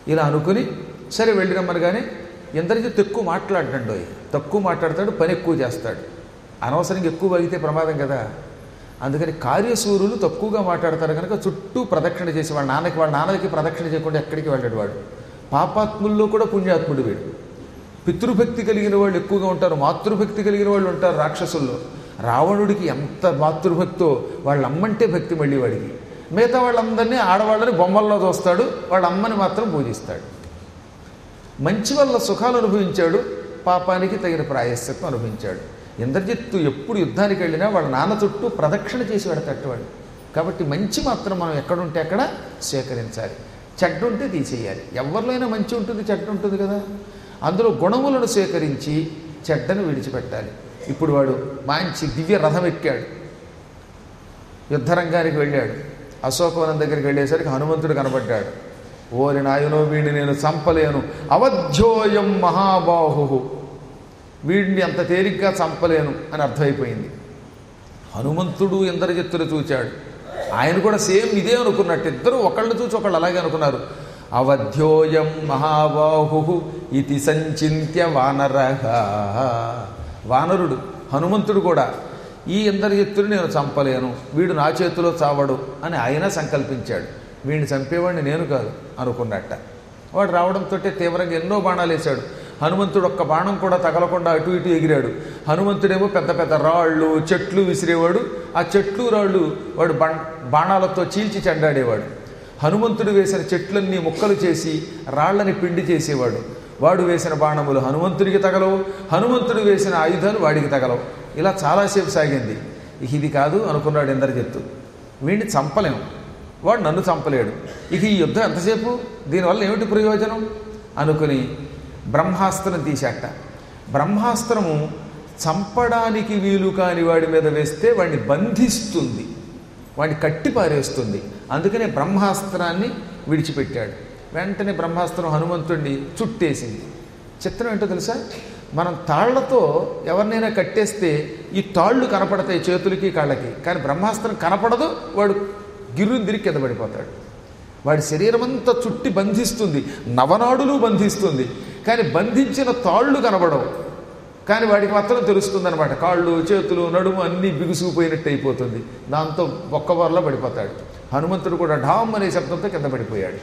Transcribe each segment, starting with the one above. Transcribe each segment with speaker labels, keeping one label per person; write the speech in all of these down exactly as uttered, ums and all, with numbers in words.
Speaker 1: ఇలా అనుకుని సరే వెళ్ళిరమ్మని. కానీ ఇంద్రజిత్తు ఎక్కువ మాట్లాడండి, తక్కువ మాట్లాడతాడు, పని ఎక్కువ చేస్తాడు. అనవసరంగా ఎక్కువ వాగితే ప్రమాదం కదా. అందుకని కార్యసూరులు తక్కువగా మాట్లాడతారు కనుక చుట్టూ ప్రదక్షిణ చేసి వాళ్ళ నాన్నకి వాళ్ళ నాన్నకి ప్రదక్షిణ చేయకుండా ఎక్కడికి వెళ్ళాడు వాడు. పాపాత్ముల్లో కూడా పుణ్యాత్ముడు వీడు. పితృభక్తి కలిగిన వాళ్ళు ఎక్కువగా ఉంటారు, మాతృభక్తి కలిగిన వాళ్ళు ఉంటారు రాక్షసుల్లో. రావణుడికి ఎంత మాతృభక్తో వాళ్ళ అమ్మంటే భక్తి మళ్ళీ వాడికి. మిగతా వాళ్ళందరినీ ఆడవాళ్ళని బొమ్మల్లో చూస్తాడు, వాళ్ళ అమ్మని మాత్రం పూజిస్తాడు. మంచి వల్ల సుఖాలు అనుభవించాడు, పాపానికి తగిన ప్రాయశ్చిత్తం అనుభవించాడు. ఇంద్రజిత్తు ఎప్పుడు యుద్ధానికి వెళ్ళినా వాళ్ళ నాన్న చుట్టూ ప్రదక్షిణ చేసి పెడతట్టువాడు. కాబట్టి మంచి మాత్రం మనం ఎక్కడుంటే అక్కడ స్వీకరించాలి, చెడ్డ ఉంటే తీసేయాలి. ఎవరిలో అయినా మంచి ఉంటుంది, చెడ్డ ఉంటుంది కదా. అందులో గుణములను స్వీకరించి చెడ్డను విడిచిపెట్టాలి. ఇప్పుడు వాడు మంచి దివ్య రథం ఎక్కాడు, యుద్ధరంగానికి వెళ్ళాడు. అశోకవనం దగ్గరికి వెళ్ళేసరికి హనుమంతుడు కనబడ్డాడు. ఓరి నాయనో, వీడిని నేను చంపలేను, అవధ్యోయం మహాబాహు, వీడిని అంత తేలిగ్గా చంపలేను అని అర్థమైపోయింది. హనుమంతుడు ఇంద్రజిత్తులు చూచాడు, ఆయన కూడా సేమ్ ఇదే అనుకున్నట్టు. ఇద్దరు ఒకళ్ళు చూసి ఒకళ్ళు అలాగే అనుకున్నారు. అవధ్యోయం మహాబాహు ఇది సంచింత్య వానరః, వానరుడు హనుమంతుడు కూడా ఈ ఇంద్రజిత్తుని నేను చంపలేను, వీడు నా చేతిలో చావడు అని ఆయన సంకల్పించాడు. వీడిని చంపేవాడిని నేను కాదు అనుకున్నట్ట. వాడు రావడంతో తీవ్రంగా ఎన్నో బాణాలు వేశాడు. హనుమంతుడు ఒక్క బాణం కూడా తగలకుండా అటు ఇటు ఎగిరాడు. హనుమంతుడేమో పెద్ద పెద్ద రాళ్ళు చెట్లు విసిరేవాడు. ఆ చెట్లు రాళ్ళు వాడు బాణాలతో చీల్చి చెండాడేవాడు. హనుమంతుడు వేసిన చెట్లన్నీ ముక్కలు చేసి రాళ్లని పిండి చేసేవాడు. వాడు వేసిన బాణములు హనుమంతుడికి తగలవు, హనుమంతుడు వేసిన ఆయుధాలు వాడికి తగలవు. ఇలా చాలాసేపు సాగింది. ఇక ఇది కాదు అనుకున్నాడు ఇంద్రజిత్తు, వీడిని చంపలేము, వాడు నన్ను చంపలేడు, ఇక ఈ యుద్ధం ఎంతసేపు, దీనివల్ల ఏమిటి ప్రయోజనం అనుకుని బ్రహ్మాస్త్రం తీశాట. బ్రహ్మాస్త్రము చంపడానికి వీలు కాని వాడి మీద వేస్తే వాడిని బంధిస్తుంది, వాడిని కట్టి పారేస్తుంది. అందుకనే బ్రహ్మాస్త్రాన్ని విడిచిపెట్టాడు. వెంటనే బ్రహ్మాస్త్రం హనుమంతుడిని చుట్టేసింది. చిత్రం ఏంటో తెలుసా, మనం తాళ్లతో ఎవరినైనా కట్టేస్తే ఈ తాళ్ళు కనపడతాయి చేతులకి కాళ్ళకి, కానీ బ్రహ్మాస్త్రం కనపడదు, వాడు గిర్రుని తిరిగి కింద పడిపోతాడు. వాడి శరీరం అంతా చుట్టి బంధిస్తుంది, నవనాడులు బంధిస్తుంది, కానీ బంధించిన తాళ్ళు కనబడవు. కానీ వాడికి మాత్రం తెలుస్తుంది అనమాట, కాళ్ళు చేతులు నడుము అన్నీ బిగుసుకుపోయినట్టు అయిపోతుంది. దాంతో ఒక్కవారులో పడిపోతాడు. హనుమంతుడు కూడా ఢామ్ అనే శబ్దంతో కింద పడిపోయాడు.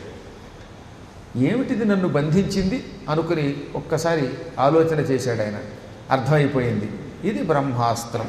Speaker 1: ఏమిటిది నన్ను బంధించింది అనుకుని ఒక్కసారి ఆలోచన చేశాడు ఆయన. అర్థమైపోయింది, ఇది బ్రహ్మాస్త్రం.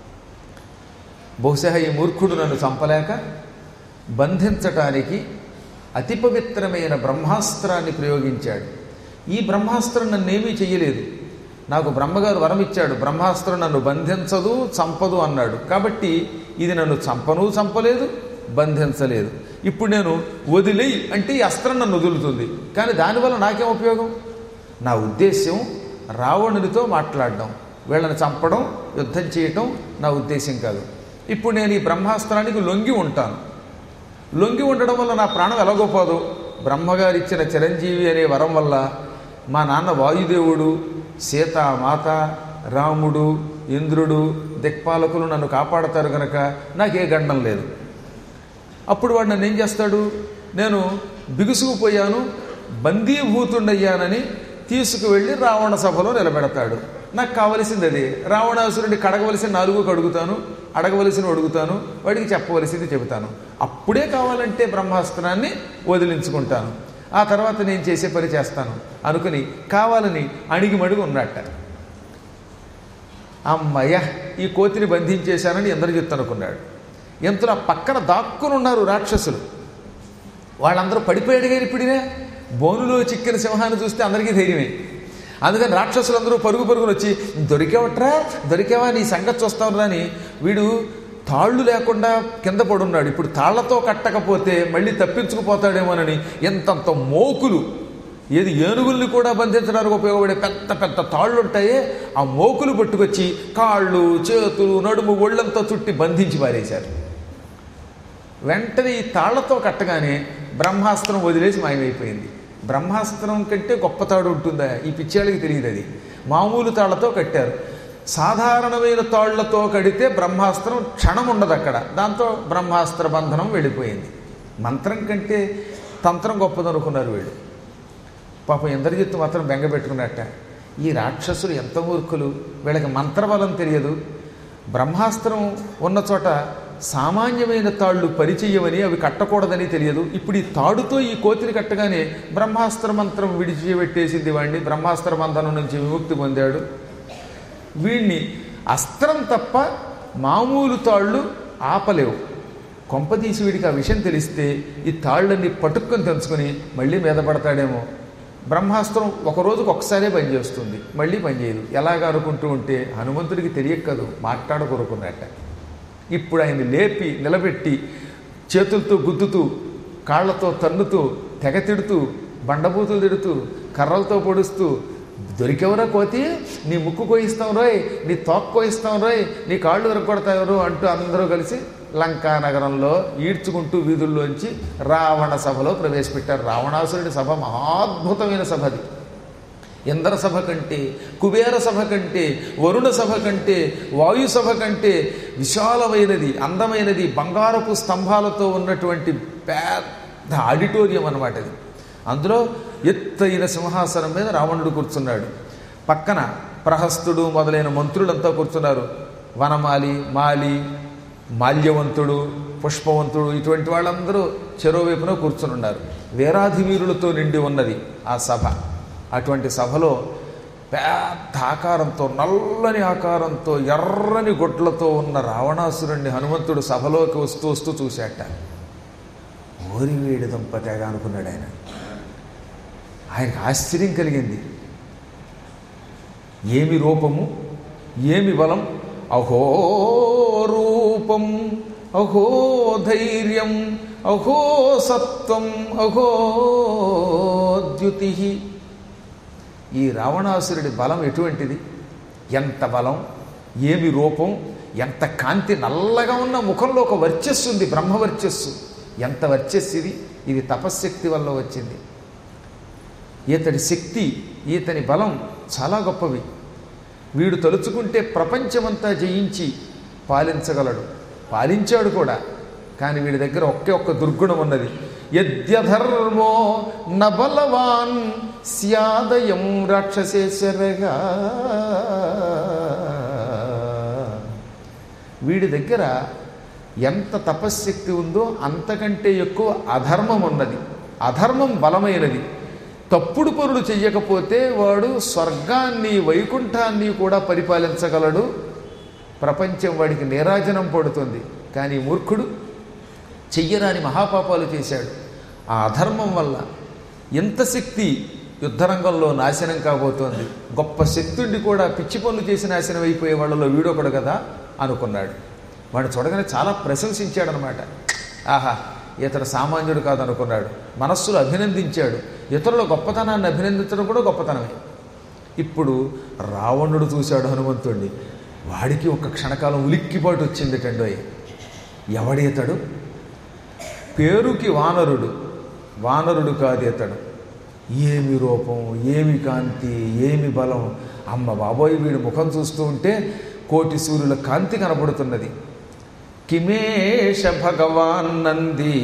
Speaker 1: బహుశా ఈ మూర్ఖుడు నన్ను చంపలేక బంధించటానికి అతి పవిత్రమైన బ్రహ్మాస్త్రాన్ని ప్రయోగించాడు. ఈ బ్రహ్మాస్త్రం నన్నేమీ చెయ్యలేదు, నాకు బ్రహ్మగారు వరం ఇచ్చాడు, బ్రహ్మాస్త్రం నన్ను బంధించదు చంపదు అన్నాడు. కాబట్టి ఇది నన్ను చంపను చంపలేదు, బంధించలేదు. ఇప్పుడు నేను వదిలేయి అంటే ఈ అస్త్రం నన్ను వదులుతుంది, కానీ దానివల్ల నాకేం ఉపయోగం? నా ఉద్దేశ్యం రావణునితో మాట్లాడడం, వీళ్ళని చంపడం, యుద్ధం చేయటం నా ఉద్దేశం కాదు. ఇప్పుడు నేను ఈ బ్రహ్మాస్త్రానికి లొంగి ఉంటాను. లొంగి ఉండడం వల్ల నా ప్రాణం ఎలాగోపోదు. బ్రహ్మగారు ఇచ్చిన చిరంజీవి అనే వరం వల్ల మా నాన్న వాయుదేవుడు, సీతామాత, రాముడు, ఇంద్రుడు, దిక్పాలకులు నన్ను కాపాడతారు కనుక నాకే గండం లేదు. అప్పుడు వాడు నన్ను ఏం చేస్తాడు, నేను బిగుసుకుపోయాను, బందీభూతుండయ్యానని తీసుకువెళ్ళి రావణ సభలో నిలబెడతాడు. నాకు కావలసింది అదే. రావణాసురుడిని కడగవలసిన నాలుగు కడుగుతాను, అడగవలసిన అడుగుతాను, వాడికి చెప్పవలసింది చెబుతాను. అప్పుడే కావాలంటే బ్రహ్మాస్త్రాన్ని వదిలించుకుంటాను, ఆ తర్వాత నేను చేసే పని చేస్తాను అనుకుని కావాలని అణిగిమడుగు ఉన్నట్ట. అమ్మయ్య, ఈ కోతిని బంధించేశానని ఇంద్రజిత్తు అనుకున్నాడు. ఎంతలో ఆ పక్కన దాక్కుని ఉన్నారు రాక్షసులు. వాళ్ళందరూ పడిపోయాడు కానీ ఇప్పుడే బోనులో చిక్కిన సింహాన్ని చూస్తే అందరికీ ధైర్యమే. అందుకని రాక్షసులందరూ పరుగు పరుగులు వచ్చి దొరికావట్రా దొరికావా నీ సంగతి చూస్తావు అని వీడు తాళ్ళు లేకుండా కింద పడున్నాడు. ఇప్పుడు తాళ్లతో కట్టకపోతే మళ్ళీ తప్పించుకుపోతాడేమోనని ఎంతంత మోకులు, ఏది ఏనుగుల్ని కూడా బంధించడానికి ఉపయోగపడే పెద్ద పెద్ద తాళ్ళు ఉంటాయే, ఆ మోకులు పట్టుకొచ్చి కాళ్ళు చేతులు నడుము ఒళ్ళంతా చుట్టి బంధించి పారేశారు. వెంటనే ఈ తాళ్లతో కట్టగానే బ్రహ్మాస్త్రం వదిలేసి మాయమైపోయింది. బ్రహ్మాస్త్రం కంటే గొప్ప తాడు ఉంటుందా ఈ పిచ్చాళ్ళకి తెలియదు. అది మామూలు తాళ్లతో కట్టారు. సాధారణమైన తాళ్లతో కడితే బ్రహ్మాస్త్రం క్షణం ఉండదు అక్కడ, దాంతో బ్రహ్మాస్త్ర బంధనం వెళ్ళిపోయింది. మంత్రం కంటే తంత్రం గొప్పదనుకున్నారు వీళ్ళు. పాపం ఇంద్రజిత్తు మాత్రం బెంగ పెట్టుకున్నట్ట. ఈ రాక్షసులు ఎంత మూర్ఖులు, వీళ్ళకి మంత్రబలం తెలియదు, బ్రహ్మాస్త్రం ఉన్న చోట సామాన్యమైన తాళ్ళు పరిచయమని అవి కట్టకూడదని తెలియదు. ఇప్పుడు ఈ తాడుతో ఈ కోతిని కట్టగానే బ్రహ్మాస్త్ర మంత్రం విడిచిపెట్టేసింది వాడిని, బ్రహ్మాస్త్ర బంధనం నుంచి విముక్తి పొందాడు. వీడిని అస్త్రం తప్ప మామూలు తాళ్ళు ఆపలేవు. కొంపదీసి వీడికి ఆ విషయం తెలిస్తే ఈ తాళ్ళని పట్టుకొని తెంచుకొని మళ్ళీ మీద పడతాడేమో. బ్రహ్మాస్త్రం ఒక రోజుకు ఒకసారే పనిచేస్తుంది, మళ్ళీ పనిచేయదు. ఎలాగ అనుకుంటూ ఉంటే హనుమంతుడికి తెలియక్కదు, మాట్లాడకొరుకున్నట్ట. ఇప్పుడు ఆయన్ని లేపి నిలబెట్టి చేతులతో గుద్దుతూ, కాళ్లతో తన్నుతూ, తెగ తిడుతూ, బండబూతులు తిడుతూ, కర్రలతో పొడుస్తూ, దొరికెవరో కోతి, నీ ముక్కు కోయిస్తాం రోయ్, నీ తోక కోయిస్తాం రోయ్, నీ కాళ్ళు విరగొడతారు అంటూ అందరూ కలిసి లంకా నగరంలో ఈడ్చుకుంటూ వీధుల్లోంచి రావణ సభలో ప్రవేశపెట్టారు. రావణాసురుడి సభ మహాద్భుతమైన సభ అది. ఇంద్ర సభ కంటే, కుబేర సభ కంటే, వరుణ సభ కంటే, వాయు సభ కంటే విశాలమైనది, అందమైనది, బంగారపు స్తంభాలతో ఉన్నటువంటి పెద్ద ఆడిటోరియం అన్నమాట అది. అందులో ఎత్తైన సింహాసనం మీద రావణుడు కూర్చున్నాడు. పక్కన ప్రహస్తుడు మొదలైన మంత్రులంతా కూర్చున్నారు. వనమాలి, మాలి, మాల్యవంతుడు, పుష్పవంతుడు, ఇటువంటి వాళ్ళందరూ చెరోవైపున కూర్చుని ఉన్నారు. వీరాధి వీరులతో నిండి ఉన్నది ఆ సభ. అటువంటి సభలో పెద్ద ఆకారంతో, నల్లని ఆకారంతో, ఎర్రని గొడ్లతో ఉన్న రావణాసురుణ్ణి హనుమంతుడు సభలోకి వస్తూ వస్తూ చూశాట. ఓరి వీడి దంపతేగా అనుకున్నాడు ఆయన. ఆయనకు ఆశ్చర్యం కలిగింది. ఏమి రూపము, ఏమి బలం, అహో రూపం, అహో ధైర్యం, అహో సత్వం, అహో ద్యుతి. ఈ రావణాసురుడి బలం ఎటువంటిది, ఎంత బలం, ఏమి రూపం, ఎంత కాంతి, నల్లగా ఉన్న ముఖంలో ఒక వర్చస్సు ఉంది, బ్రహ్మవర్చస్సు. ఎంత వర్చస్సు ఇది, ఇది తపశ్శక్తి వల్ల వచ్చింది. ఈతడి శక్తి, ఈతని బలం చాలా గొప్పవి. వీడు తలుచుకుంటే ప్రపంచమంతా జయించి పాలించగలడు, పాలించాడు కూడా. కానీ వీడి దగ్గర ఒకే ఒక్క దుర్గుణం ఉన్నది. యద్యధర్మో నబలవాన్ స్యాదయం రాక్షసేశ్వరగా. వీడి దగ్గర ఎంత తపశ్శక్తి ఉందో అంతకంటే ఎక్కువ అధర్మం ఉన్నది. అధర్మం బలమైనది. తప్పుడు పనులు చెయ్యకపోతే వాడు స్వర్గాన్ని, వైకుంఠాన్ని కూడా పరిపాలించగలడు. ప్రపంచం వాడికి నీరాజనం పడుతుంది. కానీ మూర్ఖుడు చెయ్యరాని మహాపాపాలు చేశాడు. ఆ అధర్మం వల్ల ఎంత శక్తి యుద్ధరంగంలో నాశనం కాబోతోంది. గొప్ప శక్తుడిని కూడా పిచ్చి పనులు చేసి నాశనం అయిపోయే వాళ్ళలో వీడొకడు కదా అనుకున్నాడు. వాడు చూడగానే చాలా ప్రశంసించాడనమాట. ఆహా, ఇతడు సామాన్యుడు కాదనుకున్నాడు. మనస్సులో అభినందించాడు. ఇతరుల గొప్పతనాన్ని అభినందించడం కూడా గొప్పతనమే. ఇప్పుడు రావణుడు చూశాడు హనుమంతుడిని. వాడికి ఒక క్షణకాలం ఉలిక్కిపాటు వచ్చిందిటండోయ్. ఎవడి ఇతడు? పేరుకి వానరుడు, వానరుడు కాదు ఇతడు. ఏమి రూపం, ఏమి కాంతి, ఏమి బలం. అమ్మ బాబోయ్, వీడి ముఖం చూస్తూ ఉంటే కోటి సూర్యుల కాంతి కనబడుతున్నది. కిమేష భగవాన్ నంది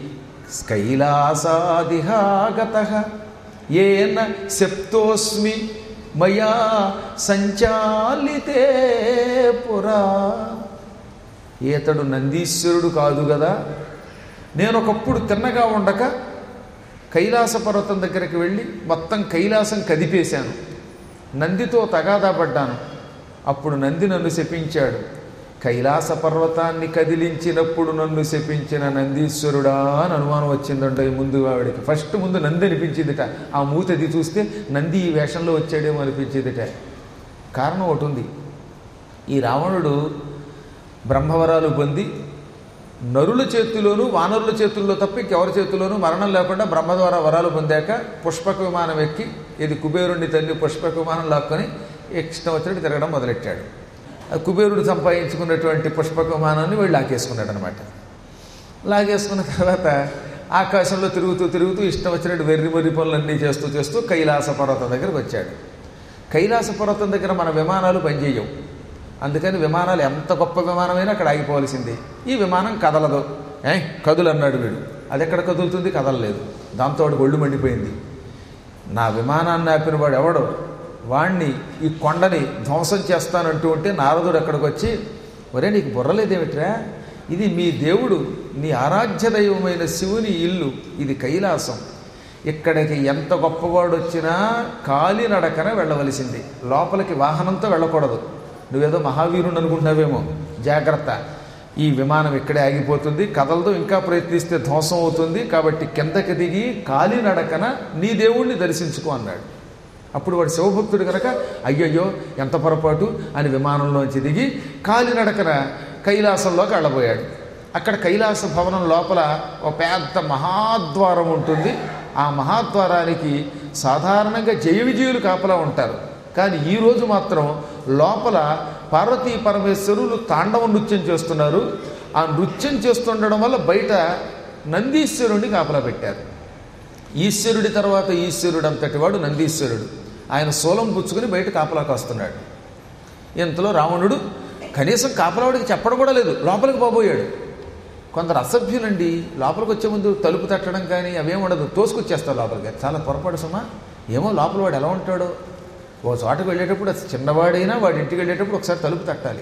Speaker 1: కైలాసాదిహాగతః ఏన శప్తోస్మి మయా సంచాలితే పురా. ఈతడు నందీశ్వరుడు కాదు కదా. నేను ఒకప్పుడు తిన్నగా ఉండక కైలాస పర్వతం దగ్గరికి వెళ్ళి మొత్తం కైలాసం కదిపేశాను. నందితో తగాదా పడ్డాను. అప్పుడు నంది నన్ను శపించాడు. కైలాస పర్వతాన్ని కదిలించినప్పుడు నన్ను శపించిన నందీశ్వరుడా అని అనుమానం వచ్చిందంట. ముందు ఆవిడికి ఫస్ట్ ముందు నంది అనిపించిందిట. ఆ మూతది చూస్తే నంది ఈ వేషంలో వచ్చాడేమో అనిపించిందిట. కారణం ఒకటి ఉంది. ఈ రావణుడు బ్రహ్మవరాలు పొంది నరుల చేతిలోనూ వానరుల చేతుల్లో తప్ప ఇంకెవరి చేతుల్లోనూ మరణం లేకుండా బ్రహ్మ ద్వారా వరాలు పొందాక పుష్పక విమానం ఎక్కి, ఇది కుబేరుణ్ణి తల్లి పుష్పక విమానం లాక్కొని ఇష్టం వచ్చినట్టు తిరగడం మొదలెట్టాడు. కుబేరుడు సంపాదించుకున్నటువంటి పుష్పక విమానాన్ని వీళ్ళు లాగేసుకున్నాడు అనమాట. లాగేసుకున్న తర్వాత ఆకాశంలో తిరుగుతూ తిరుగుతూ ఇష్టం వచ్చినట్టు వెర్రి మొర్రి పనులన్నీ చేస్తూ చేస్తూ కైలాస పర్వతం దగ్గరకు వచ్చాడు. కైలాస పర్వతం దగ్గర మన విమానాలు పనిచేయవు. అందుకని విమానాలు ఎంత గొప్ప విమానమైనా అక్కడ ఆగిపోవలసిందే. ఈ విమానం కదలదు. ఏ కదులు అన్నాడు వీడు. అది ఎక్కడ కదులుతుంది? కదలలేదు. దాంతో వాడికి ఒళ్ళు మండిపోయింది. నా విమానాన్ని ఆపిన వాడు ఎవడు, వాణ్ణి ఈ కొండని ధ్వంసం చేస్తానంటూ ఉంటే నారదుడు అక్కడికి వచ్చి, ఒరే నీకు బుర్రలేదేమిట్రా, ఇది మీ దేవుడు, నీ ఆరాధ్య దైవమైన శివుని ఇల్లు, ఇది కైలాసం. ఇక్కడికి ఎంత గొప్పవాడు వచ్చినా కాలినడకన వెళ్ళవలసింది, లోపలికి వాహనంతో వెళ్ళకూడదు. నువ్వేదో మహావీరుని అనుకుంటున్నావేమో, జాగ్రత్త. ఈ విమానం ఇక్కడే ఆగిపోతుంది, కదలదు, ఇంకా ప్రయత్నిస్తే ధ్వంసం అవుతుంది. కాబట్టి కిందకి దిగి కాలినడకన నీ దేవుణ్ణి దర్శించుకో అన్నాడు. అప్పుడు వాడు శివభక్తుడు కనుక అయ్యయ్యో ఎంత పొరపాటు అని విమానంలోంచి దిగి కాలినడకన కైలాసంలోకి వెళ్ళబోయాడు. అక్కడ కైలాస భవనం లోపల ఒక పెద్ద మహాద్వారం ఉంటుంది. ఆ మహాద్వారానికి సాధారణంగా జయ విజయులు కాపలా ఉంటారు. కానీ ఈరోజు మాత్రం లోపల పార్వతీ పరమేశ్వరులు తాండవ నృత్యం చేస్తున్నారు. ఆ నృత్యం చేస్తుండడం వల్ల బయట నందీశ్వరుడిని కాపలా పెట్టారు. ఈశ్వరుడి తర్వాత ఈశ్వరుడు అంతటి వాడు నందీశ్వరుడు. ఆయన శూలం పుచ్చుకుని బయట కాపలాకి వస్తున్నాడు. ఇంతలో రావణుడు కనీసం కాపలావాడికి చెప్పడం కూడా లేదు, లోపలికి పోబోయాడు. కొందరు అసభ్యులండి, లోపలికి వచ్చే ముందు తలుపు తట్టడం కానీ అవేం ఉండదు, తోసుకొచ్చేస్తారు లోపలికి. చాలా పొరపాటు సుమా. ఏమో లోపల వాడు ఎలా ఉంటాడో. ఓ చోటకు వెళ్ళేటప్పుడు అది చిన్నవాడైనా వాడి ఇంటికి వెళ్ళేటప్పుడు ఒకసారి తలుపు తట్టాలి.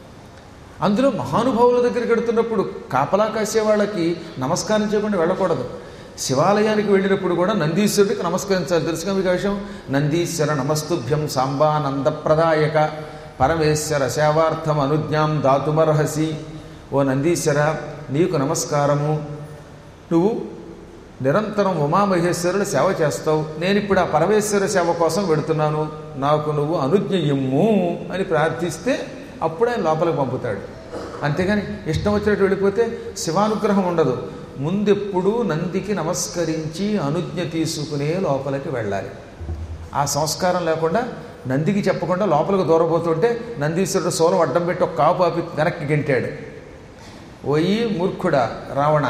Speaker 1: అందులో మహానుభావుల దగ్గరికి వెడుతున్నప్పుడు కాపలా కాసే వాళ్ళకి నమస్కారం చేయకుండా వెళ్ళకూడదు. శివాలయానికి వెళ్ళినప్పుడు కూడా నందీశ్వరుడికి నమస్కరించాలి. తెలుసుగా మీకు విషయం. నందీశ్వర నమస్తుభ్యం సాంబానందప్రదాయక పరమేశ్వర సేవార్థం అనుజ్ఞాం దాతుమర్హసి. ఓ నందీశ్వర నీకు నమస్కారము, నువ్వు నిరంతరం ఉమామహేశ్వరుడు సేవ చేస్తావు, నేను ఇప్పుడు ఆ పరమేశ్వర సేవ కోసం వెడుతున్నాను, నాకు నువ్వు అనుజ్ఞ ఇమ్ము అని ప్రార్థిస్తే అప్పుడు ఆయన లోపలికి పంపుతాడు. అంతేగాని ఇష్టం వచ్చినట్టు వెళ్ళిపోతే శివానుగ్రహం ఉండదు. ముందెప్పుడు నందికి నమస్కరించి అనుజ్ఞ తీసుకునే లోపలికి వెళ్ళాలి. ఆ సంస్కారం లేకుండా నందికి చెప్పకుండా లోపలికి దూరబోతుంటే నందీశ్వరుడు సోలం అడ్డం పెట్టి ఒక కాపు ఆపి వెనక్కి గెంటాడు. ఓయి మూర్ఖుడా రావణ,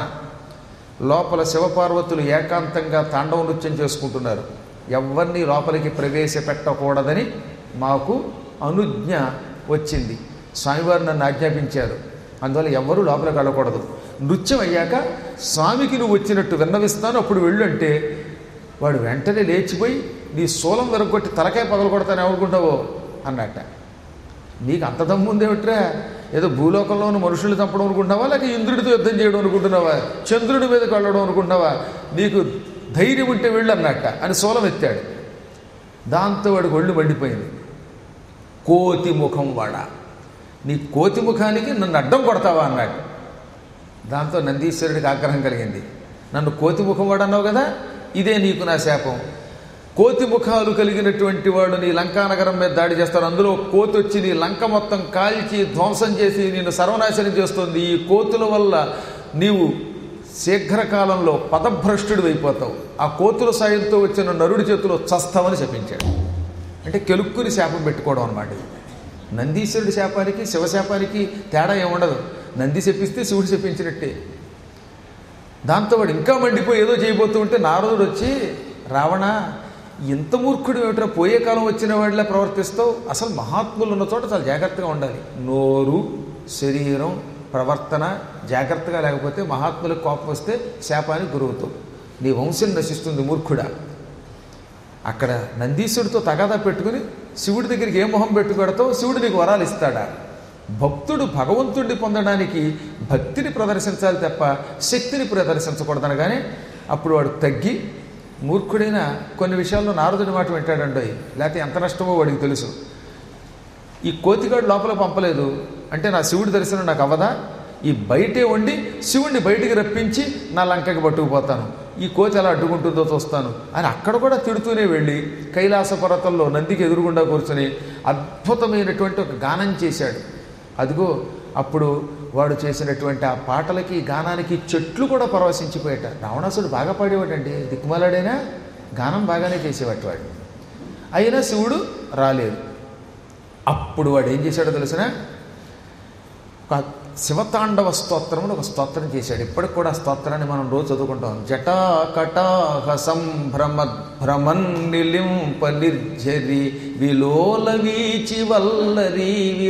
Speaker 1: లోపల శివపార్వతులు ఏకాంతంగా తాండవ నృత్యం చేసుకుంటున్నారు, ఎవరిని లోపలికి ప్రవేశపెట్టకూడదని మాకు అనుజ్ఞ వచ్చింది. స్వామివారు నన్ను ఆజ్ఞాపించారు, అందువల్ల ఎవ్వరూ లోపలికి వెళ్ళకూడదు. నృత్యం అయ్యాక స్వామికి నువ్వు వచ్చినట్టు విన్నవిస్తాను, అప్పుడు వెళ్ళు అంటే వాడు వెంటనే లేచిపోయి నీ శూలం వెరగొట్టి తలకాయ పగలగొడతాను ఎవరుకుంటావో అన్నట్ట. నీకు అంత దమ్ము ఉందేమిట్రా, ఏదో భూలోకంలో ఉన్న మనుషులు చంపడం అనుకుంటున్నావా, లేక ఇంద్రుడితో యుద్ధం చేయడం అనుకుంటున్నావా, చంద్రుడి మీదకి వెళ్ళడం అనుకుంటున్నావా, నీకు ధైర్యం ఉంటే వెళ్ళు అన్నట్ట అని శూలం ఎత్తాడు. దాంతో వాడికి ఒళ్ళు మండిపోయింది. కోతి ముఖం వాడ, నీ కోతి ముఖానికి నన్ను అడ్డం కొడతావా అన్నాడు. దాంతో నందీశ్వరుడికి ఆగ్రహం కలిగింది. నన్ను కోతి ముఖం వాడు అన్నావు కదా, ఇదే నీకు నా శాపం. కోతి ముఖాలు కలిగినటువంటి వాడు నీ లంకానగరం మీద దాడి చేస్తాడు, అందులో కోతి వచ్చి నీ లంక మొత్తం కాల్చి ధ్వంసం చేసి నిన్ను సర్వనాశనం చేస్తుంది. ఈ కోతుల వల్ల నీవు శీఘ్రకాలంలో పదభ్రష్టుడు అయిపోతావు, ఆ కోతుల సాయంతో వచ్చిన నరుడి చేతిలో చస్తావని శపించాడు. అంటే కెలుక్కుని శాపం పెట్టుకోవడం అనమాట. నందీశ్వరుడి శాపానికి శివశాపానికి తేడా ఏముండదు. నంది శపిస్తే శివుడు శపించినట్టే. దాంతో వాడు ఇంకా మండిపోయి ఏదో చేయబోతూ ఉంటే నారదుడు వచ్చి, రావణ ఇంత మూర్ఖుడు ఏమిట్రా, పోయే కాలం వచ్చిన వాడిలా ప్రవర్తిస్తావు, అసలు మహాత్ములు ఉన్న చోట చాలా జాగ్రత్తగా ఉండాలి, నోరు శరీరం ప్రవర్తన జాగ్రత్తగా లేకపోతే మహాత్ములకు కోపం వస్తే శాపానికి గురవుతావు, నీ వంశం నశిస్తుంది మూర్ఖుడా. అక్కడ నందీశ్వరుడితో తగాదా పెట్టుకుని శివుడి దగ్గరికి ఏ మొహం పెట్టు పెడతావు, శివుడు నీకు వరాలు ఇస్తాడా? భక్తుడు భగవంతుడిని పొందడానికి భక్తిని ప్రదర్శించాలి తప్ప శక్తిని ప్రదర్శించకూడదనగానే అప్పుడు వాడు తగ్గి మూర్ఖుడైన కొన్ని విషయాల్లో నారదుడి మాట వింటాడండోయ్, లేకపోతే ఎంత నష్టమో వాడికి తెలుసు. ఈ కోతిగాడు లోపల పంపలేదు అంటే నా శివుడి దర్శనం నాకు అవ్వదా, ఈ బయటే ఉండి శివుడిని బయటికి రప్పించి నా లంకకి పట్టుకుపోతాను, ఈ కోతి ఎలా అడ్డుకుంటుందో చూస్తాను అని అక్కడ కూడా తిడుతూనే వెళ్ళి కైలాస పర్వతంలో నందికి ఎదురుగుండా కూర్చొని అద్భుతమైనటువంటి ఒక గానం చేశాడు. అదిగో అప్పుడు వాడు చేసినటువంటి ఆ పాటలకి గానానికి చెట్లు కూడా పరవశించిపోయేట. రావణాసుడు బాగా పాడేవాడండి, దిక్కుమాలాడైనా గానం బాగానే చేసేవాడు వాడు. అయినా శివుడు రాలేదు. అప్పుడు వాడు ఏం చేశాడో తెలిసిన, ఒక శివతాండవ స్తోత్రం అని ఒక స్తోత్రం చేశాడు. ఇప్పటికి కూడా స్తోత్రాన్ని మనం రోజు చదువుకుంటాం. జటా కటాహ సంభ్రమ భ్రమన్ నిలింప నిర్జరి విలోల వీచి వల్లరి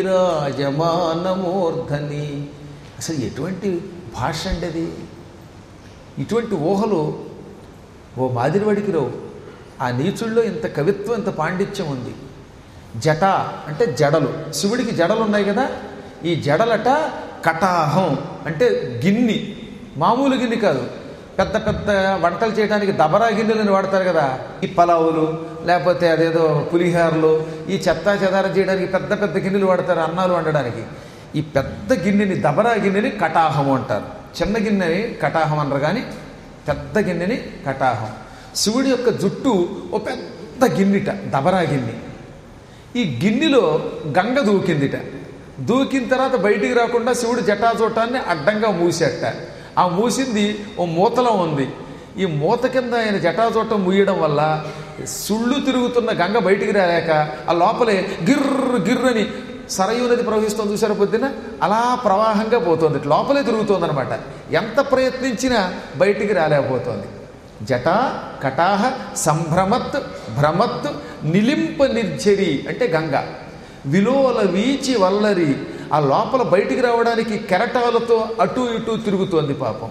Speaker 1: విరాజమానమూర్ధని. అసలు ఎటువంటి భాష అండి అది, ఇటువంటి ఊహలు ఓ మాదిరివాడికి రావు. ఆ నీచుల్లో ఇంత కవిత్వం, ఇంత పాండిత్యం ఉంది. జట అంటే జడలు, శివుడికి జడలు ఉన్నాయి కదా, ఈ జడలట కటాహం అంటే గిన్ని, మామూలు గిన్నె కాదు, పెద్ద పెద్ద వంటలు చేయడానికి దబరా గిన్నెలను వాడతారు కదా, ఈ పలావులు లేకపోతే అదేదో పులిహారలు, ఈ చెత్తా చెదారం చేయడానికి పెద్ద పెద్ద గిన్నెలు వాడతారు అన్నాలు వండడానికి. ఈ పెద్ద గిన్నెని, దబరా గిన్నెని కటాహం అంటారు. చిన్న గిన్నెని కటాహం అనరు కానీ పెద్ద గిన్నెని కటాహం. శివుడి యొక్క జుట్టు ఓ పెద్ద గిన్నెట, దబరా గిన్నె. ఈ గిన్నెలో గంగ దూకిందిట. దూకిన తర్వాత బయటికి రాకుండా శివుడు జటాజూటాన్ని అడ్డంగా మూసేట. ఆ మూసింది ఓ మూతలో ఉంది. ఈ మూత కింద ఆయన జటాజూటం మూయడం వల్ల సుళ్ళు తిరుగుతున్న గంగ బయటికి రాలేక ఆ లోపలే గిర్ర గిర్రని సరయూ నది ప్రవహిస్తుంది చూసారా పొద్దున, అలా ప్రవాహంగా పోతుంది, లోపలే తిరుగుతుంది అనమాట. ఎంత ప్రయత్నించినా బయటికి రాలేకపోతుంది. జట కటాహ సంభ్రమత్ భ్రమత్ నిలింప నిర్జరి అంటే గంగ, విలోల వీచి వల్లరి, ఆ లోపల బయటికి రావడానికి కెరటాలతో అటు ఇటు తిరుగుతోంది పాపం.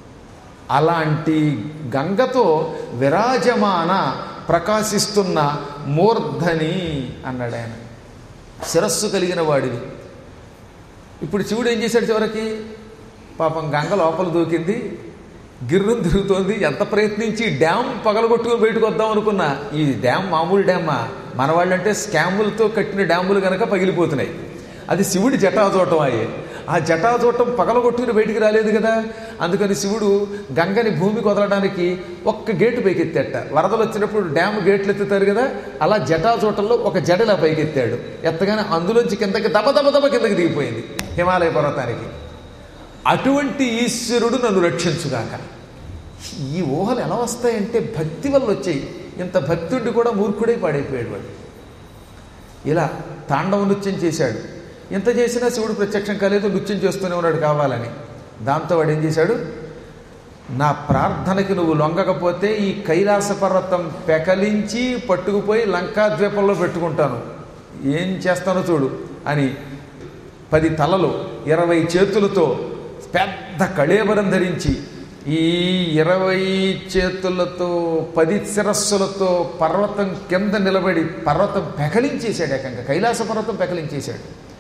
Speaker 1: అలాంటి గంగతో విరాజమాన ప్రకాశిస్తున్న మూర్ధని అన్నాడు ఆయన. శిరస్సు కలిగిన వాడివి. ఇప్పుడు శివుడు ఏం చేశాడు చివరికి? పాపం గంగ లోపల దూకింది, గిర్రం తిరుగుతోంది. ఎంత ప్రయత్నించి డ్యామ్ పగలగొట్టుకుని బయటకు వద్దాం అనుకున్నా, ఈ డ్యామ్ మామూలు డ్యామా, మన వాళ్ళంటే స్కాములతో కట్టిన డ్యాములు కనుక పగిలిపోతున్నాయి. అది శివుడి జటాజూటం అయ్యే. ఆ జటాజూటం పగలగొట్టుకుని బయటికి రాలేదు కదా, అందుకని శివుడు గంగని భూమికి వదలడానికి ఒక్క గేటు పైకెత్తాట. వరదలు వచ్చినప్పుడు డ్యామ్ గేట్లు ఎత్తుతారు కదా, అలా జటాజూటంలో ఒక జడలా పైకెత్తాడు. ఎత్తగానే అందులోంచి కిందకి దబ దబ దబ కిందకి దిగిపోయింది హిమాలయ పర్వతానికి. అటువంటి ఈశ్వరుడు నన్ను రక్షించుగాక. ఈ ఊహలు ఎలా వస్తాయంటే భక్తి వల్ల వచ్చాయి. ఇంత భక్తుడిని కూడా మూర్ఖుడై పాడైపోయాడు వాడు. ఇలా తాండవ నృత్యం చేశాడు. ఇంత చేసినా శివుడు ప్రత్యక్షం కాలేదు, నృత్యం చేస్తూనే ఉన్నాడు కావాలని. దాంతో వాడు ఏం చేశాడు, నా ప్రార్థనకి నువ్వు లొంగకపోతే ఈ కైలాస పర్వతం పెకలించి పట్టుకుపోయి లంకాద్వీపంలో పెట్టుకుంటాను, ఏం చేస్తానో చూడు అని పది తలలు ఇరవై చేతులతో పెద్ద కళేబరం ధరించి ఈ ఇరవై చేతులతో పది శిరస్సులతో పర్వతం కింద నిలబడి పర్వతం పెకలించేశాడు. ఏకంగా కైలాస పర్వతం పెకలించేశాడు.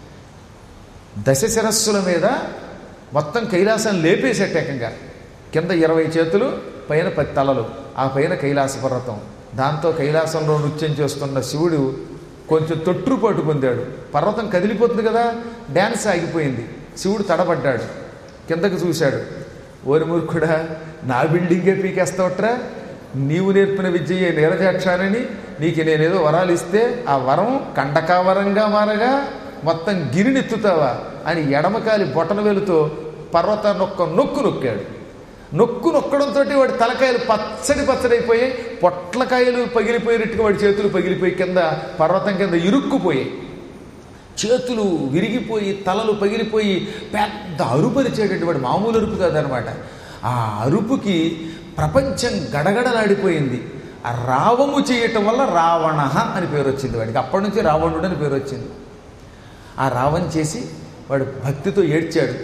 Speaker 1: దశ శిరస్సుల మీద మొత్తం కైలాసం లేపేసేట ఏకంగా. కింద ఇరవై చేతులు, పైన పది తలలు, ఆ పైన కైలాస పర్వతం. దాంతో కైలాసంలో నృత్యం చేస్తున్న శివుడు కొంచెం తొట్టుపాటు పొందాడు. పర్వతం కదిలిపోతుంది కదా, డ్యాన్స్ ఆగిపోయింది. శివుడు తడబడ్డాడు, కిందకు చూశాడు. ఓరి మూర్ఖుడా, నా బిల్డింగే పీకేస్తావట్రా, నీవు నేర్పిన విద్యయే నీరజాక్షానని నీకు నేనేదో వరాలు ఇస్తే ఆ వరం కండకావరంగా మారగా మొత్తం గిరినెత్తుతావా అని ఎడమకాలి బొటన వేలుతో పర్వతాన్ని ఒక్క నొక్కు నొక్కాడు. నొక్కు నొక్కడంతో వాడి తలకాయలు పచ్చడి పచ్చడైపోయాయి, పొట్లకాయలు పగిలిపోయినట్టుగా వాడి చేతులు పగిలిపోయి కింద పర్వతం కింద ఇరుక్కుపోయాయి. చేతులు విరిగిపోయి తలలు పగిలిపోయి పెద్ద అరుపరిచేటటువంటి వాడు మామూలు అరుపు కాదనమాట. ఆ అరుపుకి ప్రపంచం గడగడలాడిపోయింది. ఆ రావము చేయటం వల్ల రావణ అని పేరు వచ్చింది వాడికి. అప్పటి నుంచి రావణుడు అని పేరు వచ్చింది. ఆ రావణ చేసి వాడు భక్తితో ఏడ్చాడు.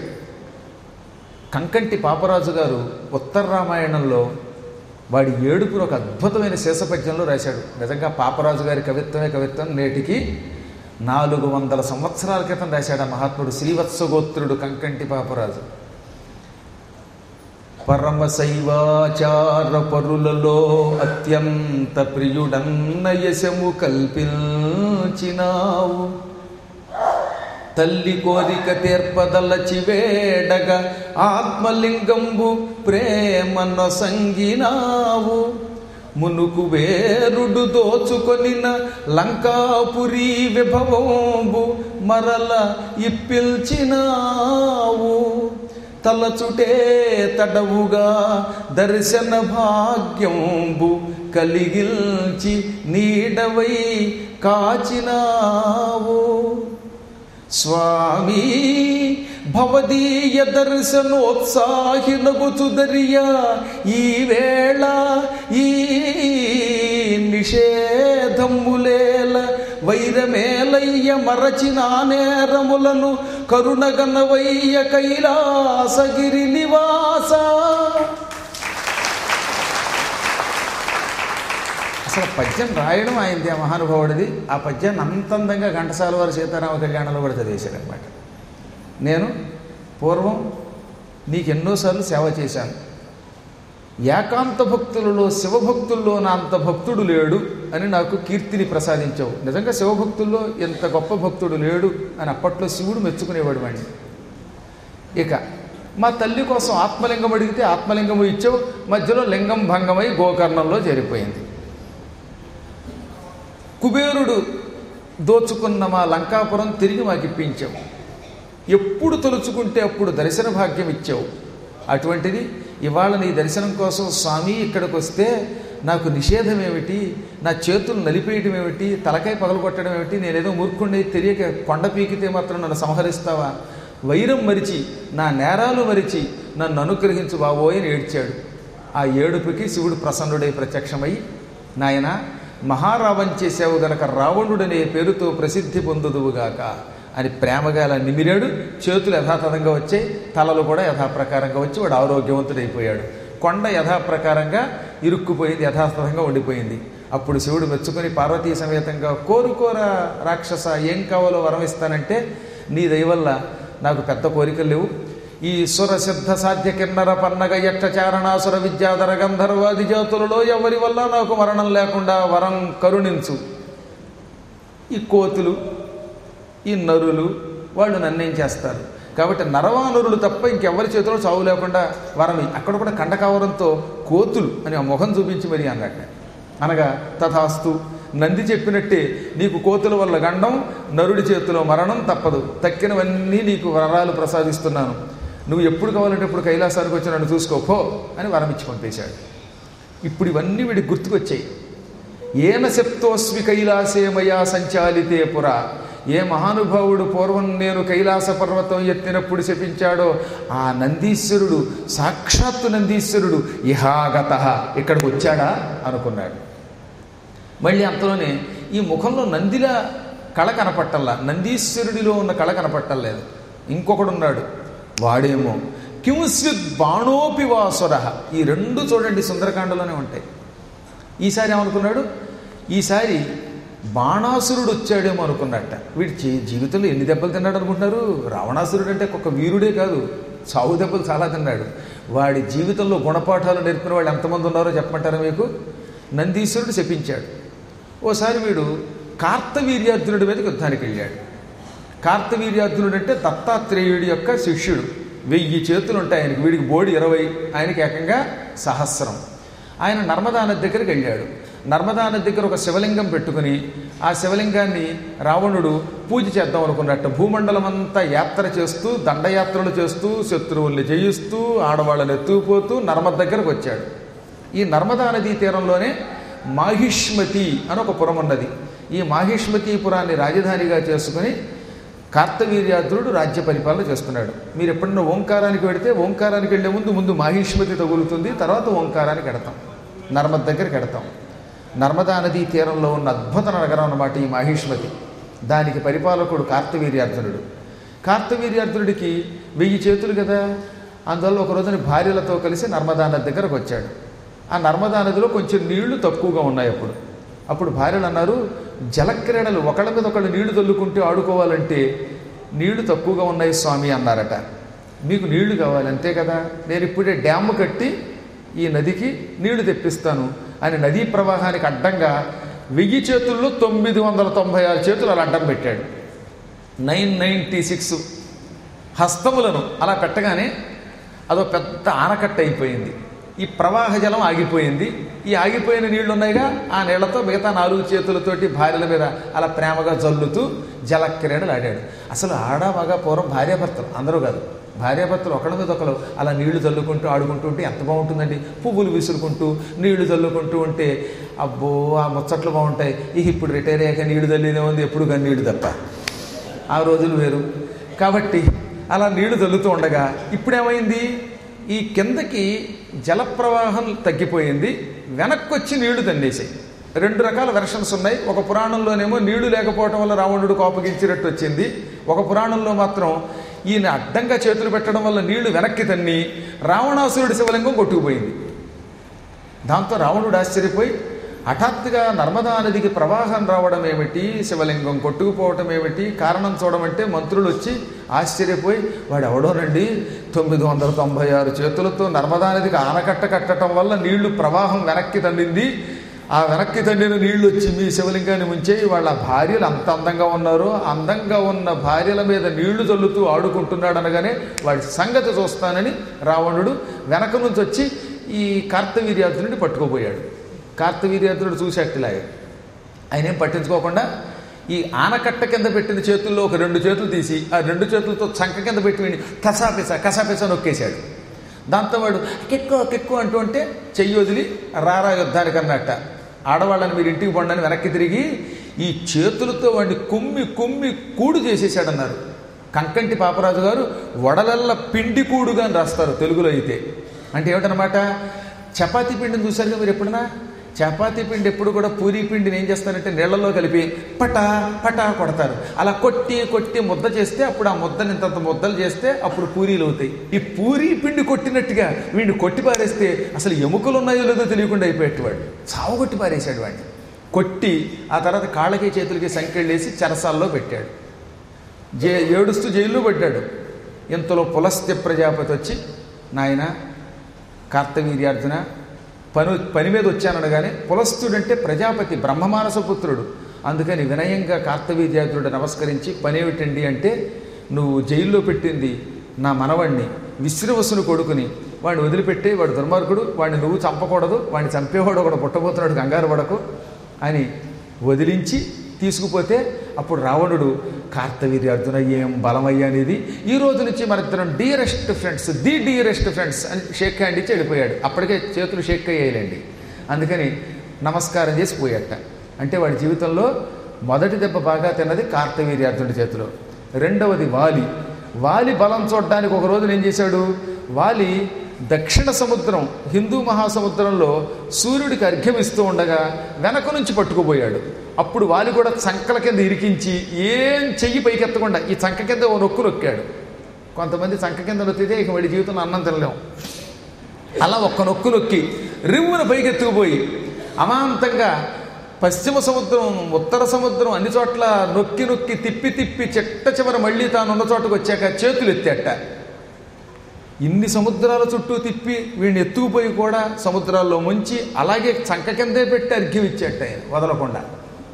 Speaker 1: కంకంటి పాపరాజు గారు ఉత్తర రామాయణంలో వాడి ఏడుపును ఒక అద్భుతమైన శేషపద్యంలో రాశాడు. నిజంగా పాపరాజు గారి కవిత్వమే కవిత్వం. నేటికి నాలుగు వందల సంవత్సరాల క్రితం రాశాడు ఆ మహాత్ముడు, శ్రీవత్సగోత్రుడు కంకంటి పాపరాజు. పరమశైవాచార పరులలో అత్యంత ప్రియుడన్న యశము కల్పించినావు, తల్లి కోరిక తీర్పదలచి వేడగా ఆత్మలింగంబు ప్రేమను సంగినావు, మునుకు వేరుడు దోచుకొనిన లంకాపురి విభవంబు మరల ఇప్పిల్చినావు, తలచుటే తడవుగా దర్శన భాగ్యంబు కలిగిల్చి నీడవై కాచినావు. స్వామి భవదీయ దర్శనోత్సాహినగుచుదరియా ఈ వేళ ఈ నిషేధములేల వైరమేలయ్య మరచిన నేరములను కరుణగనవయ్య కైలాసగిరి నివాస. అసలు పద్యం రాయడం ఆయనది, ఆ మహానుభావుడిది. ఆ పద్యాన్ని అంతందంగా ఘంటసాల వారి సీతారామ కళ్యాణంలో కూడా చదివేశాడు అనమాట. నేను పూర్వం నీకు ఎన్నోసార్లు సేవ చేశాను, ఏకాంత భక్తులలో శివభక్తుల్లో నా అంత భక్తుడు లేడు అని నాకు కీర్తిని ప్రసాదించావు. నిజంగా శివభక్తుల్లో ఎంత గొప్ప భక్తుడు లేడు అని అప్పట్లో శివుడు మెచ్చుకునేవాడు వాడిని. ఇక మా తల్లి కోసం ఆత్మలింగం అడిగితే ఆత్మలింగం ఇచ్చావు, మధ్యలో లింగం భంగమై గోకర్ణంలో చేరిపోయింది. కుబేరుడు దోచుకున్న మా లంకాపురం తిరిగి మాకు ఇప్పించావు. ఎప్పుడు తలుచుకుంటే అప్పుడు దర్శన భాగ్యం ఇచ్చావు. అటువంటిది ఇవాళ నీ దర్శనం కోసం స్వామి ఇక్కడికి వస్తే నాకు నిషేధం ఏమిటి, నా చేతులు నలిపేయటం ఏమిటి, తలకాయ పగలగొట్టడం ఏమిటి, నేనేదో మూర్ఖుండి తెలియక కొండ పీకితే మాత్రం నన్ను సంహరిస్తావా? వైరం మరిచి నా నేరాలు మరిచి నన్ను అనుగ్రహించు బావోయ్ అని ఏడ్చాడు. ఆ ఏడుపుకి శివుడు ప్రసన్నుడై ప్రత్యక్షమై, నాయన మహారావం చేసావు గనక రావణుడనే పేరుతో ప్రసిద్ధి పొందుదువుగాక అని ప్రేమగా అలా నిమిరాడు. చేతులు యథాతథంగా వచ్చాయి, తలలు కూడా యథాప్రకారంగా వచ్చి వాడు ఆరోగ్యవంతుడైపోయాడు. కొండ యథాప్రకారంగా ఇరుక్కుపోయింది, యథాతథంగా ఉండిపోయింది. అప్పుడు శివుడు మెచ్చుకొని పార్వతీ సమేతంగా, కోరుకోరా రాక్షస, ఏం కావాలో వరం ఇస్తానంటే, నీ దయవల్ల నాకు పెద్ద కోరికలు లేవు. ఈ సుర సిద్ధ సాధ్య కిన్నర పన్నగ యక్ష చారణాసుర విద్యాధర గంధర్వాది జాతులలో ఎవరి వల్ల నాకు మరణం లేకుండా వరం కరుణించు. ఈ కోతులు, ఈ నరులు వాళ్ళు నన్నేం చేస్తారు కాబట్టి నరవానరులు తప్ప ఇంకెవరి చేతిలో చావు లేకుండా వరమి. అక్కడ కూడా కండకావరంతో కోతులు అని ఆ మొహం చూపించి మరీ అన్నట్టు. అనగా తథాస్తు, నంది చెప్పినట్టే నీకు కోతుల వల్ల గండం, నరుడి చేతిలో మరణం తప్పదు. తక్కినవన్నీ నీకు వరాలు ప్రసాదిస్తున్నాను, నువ్వు ఎప్పుడు కావాలంటే ఇప్పుడు కైలాసానికి వచ్చి నన్ను చూసుకోపో అని వరమిచ్చి పంపేశాడు. ఇప్పుడు ఇవన్నీ వీడికి గుర్తుకొచ్చాయి. ఏన శప్తోస్మి కైలాసే మయా సంచాలితే పురా, ఏ మహానుభావుడు పూర్వం నేను కైలాస పర్వతం ఎత్తినప్పుడు శపించాడో ఆ నందీశ్వరుడు, సాక్షాత్తు నందీశ్వరుడు ఇహాగత ఇక్కడికి వచ్చాడా అనుకున్నాడు. మళ్ళీ అంతలోనే ఈ ముఖంలో నందిలా కళ కనపట్టల్లా, నందీశ్వరుడిలో ఉన్న కళ కనపట్టలేదు. ఇంకొకడున్నాడు, వాడేమో కింస్యుద్ బాణోపి వాసుర. ఈ రెండు చూడండి సుందరకాండలోనే ఉంటాయి. ఈసారి ఏమనుకున్నాడు, ఈసారి బాణాసురుడు వచ్చాడేమో అనుకున్నట్ట. వీడి జీవితంలో ఎన్ని దెబ్బలు తిన్నాడు అనుకుంటున్నారు? రావణాసురుడు అంటే ఒక వీరుడే కాదు, చావు దెబ్బలు చాలా తిన్నాడు. వాడి జీవితంలో గుణపాఠాలు నేర్పిన వాళ్ళు ఎంతమంది ఉన్నారో చెప్పమంటారా మీకు? నందీశ్వరుడు శపించాడు. ఓసారి వీడు కార్తవీర్యార్జునుడి మీదకి యుద్ధానికి వెళ్ళాడు. కార్తవీర్యార్జునుడు అంటే దత్తాత్రేయుడి యొక్క శిష్యుడు. వెయ్యి చేతులు ఉంటాయి ఆయనకి, వీడికి బోడి ఇరవై, ఆయనకి ఏకంగా సహస్రం. ఆయన నర్మదా నది దగ్గరికి వెళ్ళాడు. నర్మదా నది దగ్గర ఒక శివలింగం పెట్టుకుని ఆ శివలింగాన్ని రావణుడు పూజ చేద్దాం అనుకున్నట్టు భూమండలం అంతా యాత్ర చేస్తూ, దండయాత్రలు చేస్తూ, శత్రువుల్ని జయిస్తూ, ఆడవాళ్ళని ఎత్తుకుపోతూ నర్మద దగ్గరకు వచ్చాడు. ఈ నర్మదా నదీ తీరంలోనే మాహిష్మతి అని ఒక పురం ఉన్నది. ఈ మాహిష్మతి పురాన్ని రాజధానిగా చేసుకుని కార్తవీర్యార్జునుడు రాజ్య పరిపాలన చేస్తున్నాడు. మీరు ఎప్పుడన్నా ఓంకారానికి వెడితే ఓంకారానికి వెళ్ళే ముందు ముందు మాహిష్మతి తగులుతుంది, తర్వాత ఓంకారానికి ఎడతాం, నర్మద దగ్గరికి ఎడతాం. నర్మదా నదీ తీరంలో ఉన్న అద్భుత నగరం అన్నమాట ఈ మాహిష్మతి. దానికి పరిపాలకుడు కార్తవీర్యార్జునుడు. కార్తవీర్యార్జునుడికి వెయ్యి చేతులు కదా, అందువల్ల ఒక రోజున భార్యలతో కలిసి నర్మదా నది దగ్గరకు వచ్చాడు. ఆ నర్మదా నదిలో కొంచెం నీళ్లు తక్కువగా ఉన్నాయి. అప్పుడు అప్పుడు భార్యలు అన్నారు, జలక్రీడలు ఒకళ్ళ మీద ఒకళ్ళు నీళ్లు తల్లుకుంటే ఆడుకోవాలంటే నీళ్లు తక్కువగా ఉన్నాయి స్వామి అన్నారట. మీకు నీళ్లు కావాలి అంతే కదా, నేను ఇప్పుడే డ్యామ్ కట్టి ఈ నదికి నీళ్లు తెప్పిస్తాను అని నదీ ప్రవాహానికి అడ్డంగా వెయ్యి చేతుల్లో తొమ్మిది వందల తొంభై ఆరు చేతులు అలా అడ్డం పెట్టాడు. నైన్ నైంటీ సిక్స్ హస్తములను అలా పెట్టగానే అదో పెద్ద ఆనకట్ట అయిపోయింది. ఈ ప్రవాహ జలం ఆగిపోయింది. ఈ ఆగిపోయిన నీళ్లు ఉన్నాయిగా, ఆ నీళ్లతో మిగతా నాలుగు చేతులతోటి భార్యల మీద అలా ప్రేమగా జల్లుతూ జలక్రీడలు ఆడాడు. అసలు ఆడా మగా పూర్వం భార్యాభర్తలు అందరూ కాదు, భార్యాభర్తలు ఒకళ్ళ మీద ఒకరు అలా నీళ్లు చల్లుకుంటూ ఆడుకుంటూ ఉంటే ఎంత బాగుంటుందండి. పువ్వులు విసురుకుంటూ నీళ్లు చల్లుకుంటూ ఉంటే అబ్బో ఆ ముచ్చట్లు బాగుంటాయి. ఇక ఇప్పుడు రిటైర్ అయ్యాక నీళ్లు చల్లినే ఉంది, ఎప్పుడు కానీ నీళ్లు తప్ప, ఆ రోజులు వేరు. కాబట్టి అలా నీళ్లు చల్లుతూ ఉండగా ఇప్పుడేమైంది, ఈ కిందకి జలప్రవాహం తగ్గిపోయింది, వెనక్కి వచ్చి నీళ్లు తండేసాయి. రెండు రకాల వెర్షన్స్ ఉన్నాయి. ఒక పురాణంలోనేమో నీళ్లు లేకపోవటం వల్ల రావణుడు కోపగించినట్టు వచ్చింది. ఒక పురాణంలో మాత్రం ఈయన అడ్డంగా చేతులు పెట్టడం వల్ల నీళ్లు వెనక్కి తన్ని రావణాసురుడి శివలింగం కొట్టుకుపోయింది. దాంతో రావణుడు ఆశ్చర్యపోయి హఠాత్తుగా నర్మదా నదికి ప్రవాహం రావడం ఏమిటి, శివలింగం కొట్టుకుపోవటం ఏమిటి, కారణం చూడమంటే మంత్రులు వచ్చి ఆశ్చర్యపోయి వాడు ఎవడోనండి తొమ్మిది వందల తొంభై ఆరు చేతులతో నర్మదా నదికి ఆనకట్ట కట్టడం వల్ల నీళ్లు ప్రవాహం వెనక్కి తండింది, ఆ వెనక్కి తండిన నీళ్లు వచ్చి మీ శివలింగాన్ని ముంచేయి వాళ్ళ భార్యలు అంత అందంగా ఉన్నారో అందంగా ఉన్న భార్యల మీద నీళ్లు చల్లుతూ ఆడుకుంటున్నాడు అనగానే వాడి సంగతి చూస్తానని రావణుడు వెనక నుంచి వచ్చి ఈ కార్తవీర్యార్జునుడిని పట్టుకోపోయాడు. కార్తవీర్యార్జునుడు చూసేట్టులాగే ఆయన ఏం పట్టించుకోకుండా ఈ ఆనకట్ట కింద పెట్టిన చేతుల్లో ఒక రెండు చేతులు తీసి ఆ రెండు చేతులతో చంక కింద పెట్టి కసాపిస కసాపిస నొక్కేశాడు. దాంతో వాడు కెక్కు కెక్కు అంటూ అంటే చెయ్యి వదిలి రారా యుద్ధానికి అన్నట్ట ఆడవాళ్ళని మీరు ఇంటికి పండని వెనక్కి తిరిగి ఈ చేతులతో వాడిని కుమ్మి కుమ్మి కూడు చేసేసాడన్నారు. కంకంటి పాపరాజు గారు వడలల్ల పిండి కూడుగా అని రాస్తారు తెలుగులో అయితే. అంటే ఏమిటనమాట, చపాతీ పిండిని చూసారుగా మీరు ఎప్పుడన్నా? చపాతీ పిండి ఎప్పుడు కూడా పూరీ పిండిని ఏం చేస్తారంటే నీళ్లలో కలిపి పటా పటా కొడతారు. అలా కొట్టి కొట్టి ముద్ద చేస్తే అప్పుడు ఆ ముద్దని ఇంతంత ముద్దలు చేస్తే అప్పుడు పూరీలు అవుతాయి. ఈ పూరీ పిండి కొట్టినట్టుగా వీడిని కొట్టి పారేస్తే అసలు ఎముకలు ఉన్నాయో లేదో తెలియకుండా అయిపోయేవాడు. చావు కొట్టి పారేశాడు వాడిని. కొట్టి ఆ తర్వాత కాళ్ళకి చేతులకి సంకెళ్ళేసి చెరసాల్లో పెట్టాడు. జే ఏడుస్తూ జైల్లో పెట్టాడు. ఇంతలో పులస్త్య ప్రజాపతి వచ్చి, నాయన కార్తవీర్యార్జున పని పని మీద వచ్చాననగానే, పులస్తుడంటే ప్రజాపతి బ్రహ్మమానస పుత్రుడు, అందుకని వినయంగా కార్తవీర్యార్జునుడు నమస్కరించి పనేమిటండి అంటే, నువ్వు జైల్లో పెట్టింది నా మనవణ్ణి విశ్రవసుని కొడుకుని, వాడిని వదిలిపెట్టి వాడు దుర్మార్గుడు, వాడిని నువ్వు చంపకూడదు, వాడిని చంపేవాడు ఒకడు పుట్టబోతున్నాడు కంగారు పడకు అని వదిలించి తీసుకుపోతే అప్పుడు రావణుడు కార్తవీర్యార్జున ఏం బలమయ్యా అనేది, ఈ రోజు నుంచి మన ఇద్దరం dearest friends, the dearest friends అని షేక్ హ్యాండ్ ఇచ్చి వెళ్ళిపోయాడు. అప్పటికే చేతులు షేక్ అయ్యాయండి. అందుకని నమస్కారం చేసి పోయాట. అంటే వాడి జీవితంలో మొదటి దెబ్బ బాగా తిన్నది కార్తవీర్యార్జునుడి చేతిలో. రెండవది వాలి. వాలి బలం చూడడానికి ఒక రోజున ఏం చేశాడు, వాలి దక్షిణ సముద్రం హిందూ మహాసముద్రంలో సూర్యుడికి అర్ఘ్యమిస్తూ ఉండగా వెనక నుంచి పట్టుకుపోయాడు. అప్పుడు వాలి కూడా చంకల కింద ఇరికించి ఏం చెయ్యి పైకెత్తకుండా ఈ చంక కింద ఓ నొక్కు నొక్కాడు. కొంతమంది చంక కింద నొక్కితే ఇక వాడి జీవితంలో అన్నం తినలేం. అలా ఒక్క నొక్కు నొక్కి రివ్వున పైకెత్తుకుపోయి అమాంతంగా పశ్చిమ సముద్రం ఉత్తర సముద్రం అన్ని చోట్ల నొక్కి నొక్కి తిప్పి తిప్పి చెట్ట చివర మళ్ళీ తాను ఉన్న చోటకు వచ్చాక చేతులు ఎత్తేట. ఇన్ని సముద్రాల చుట్టూ తిప్పి వీడిని ఎత్తుకుపోయి కూడా సముద్రాల్లో ముంచి అలాగే చంక కిందే పెట్టి అర్ఘ్యం ఇచ్చేట ఆయన వదలకుండా.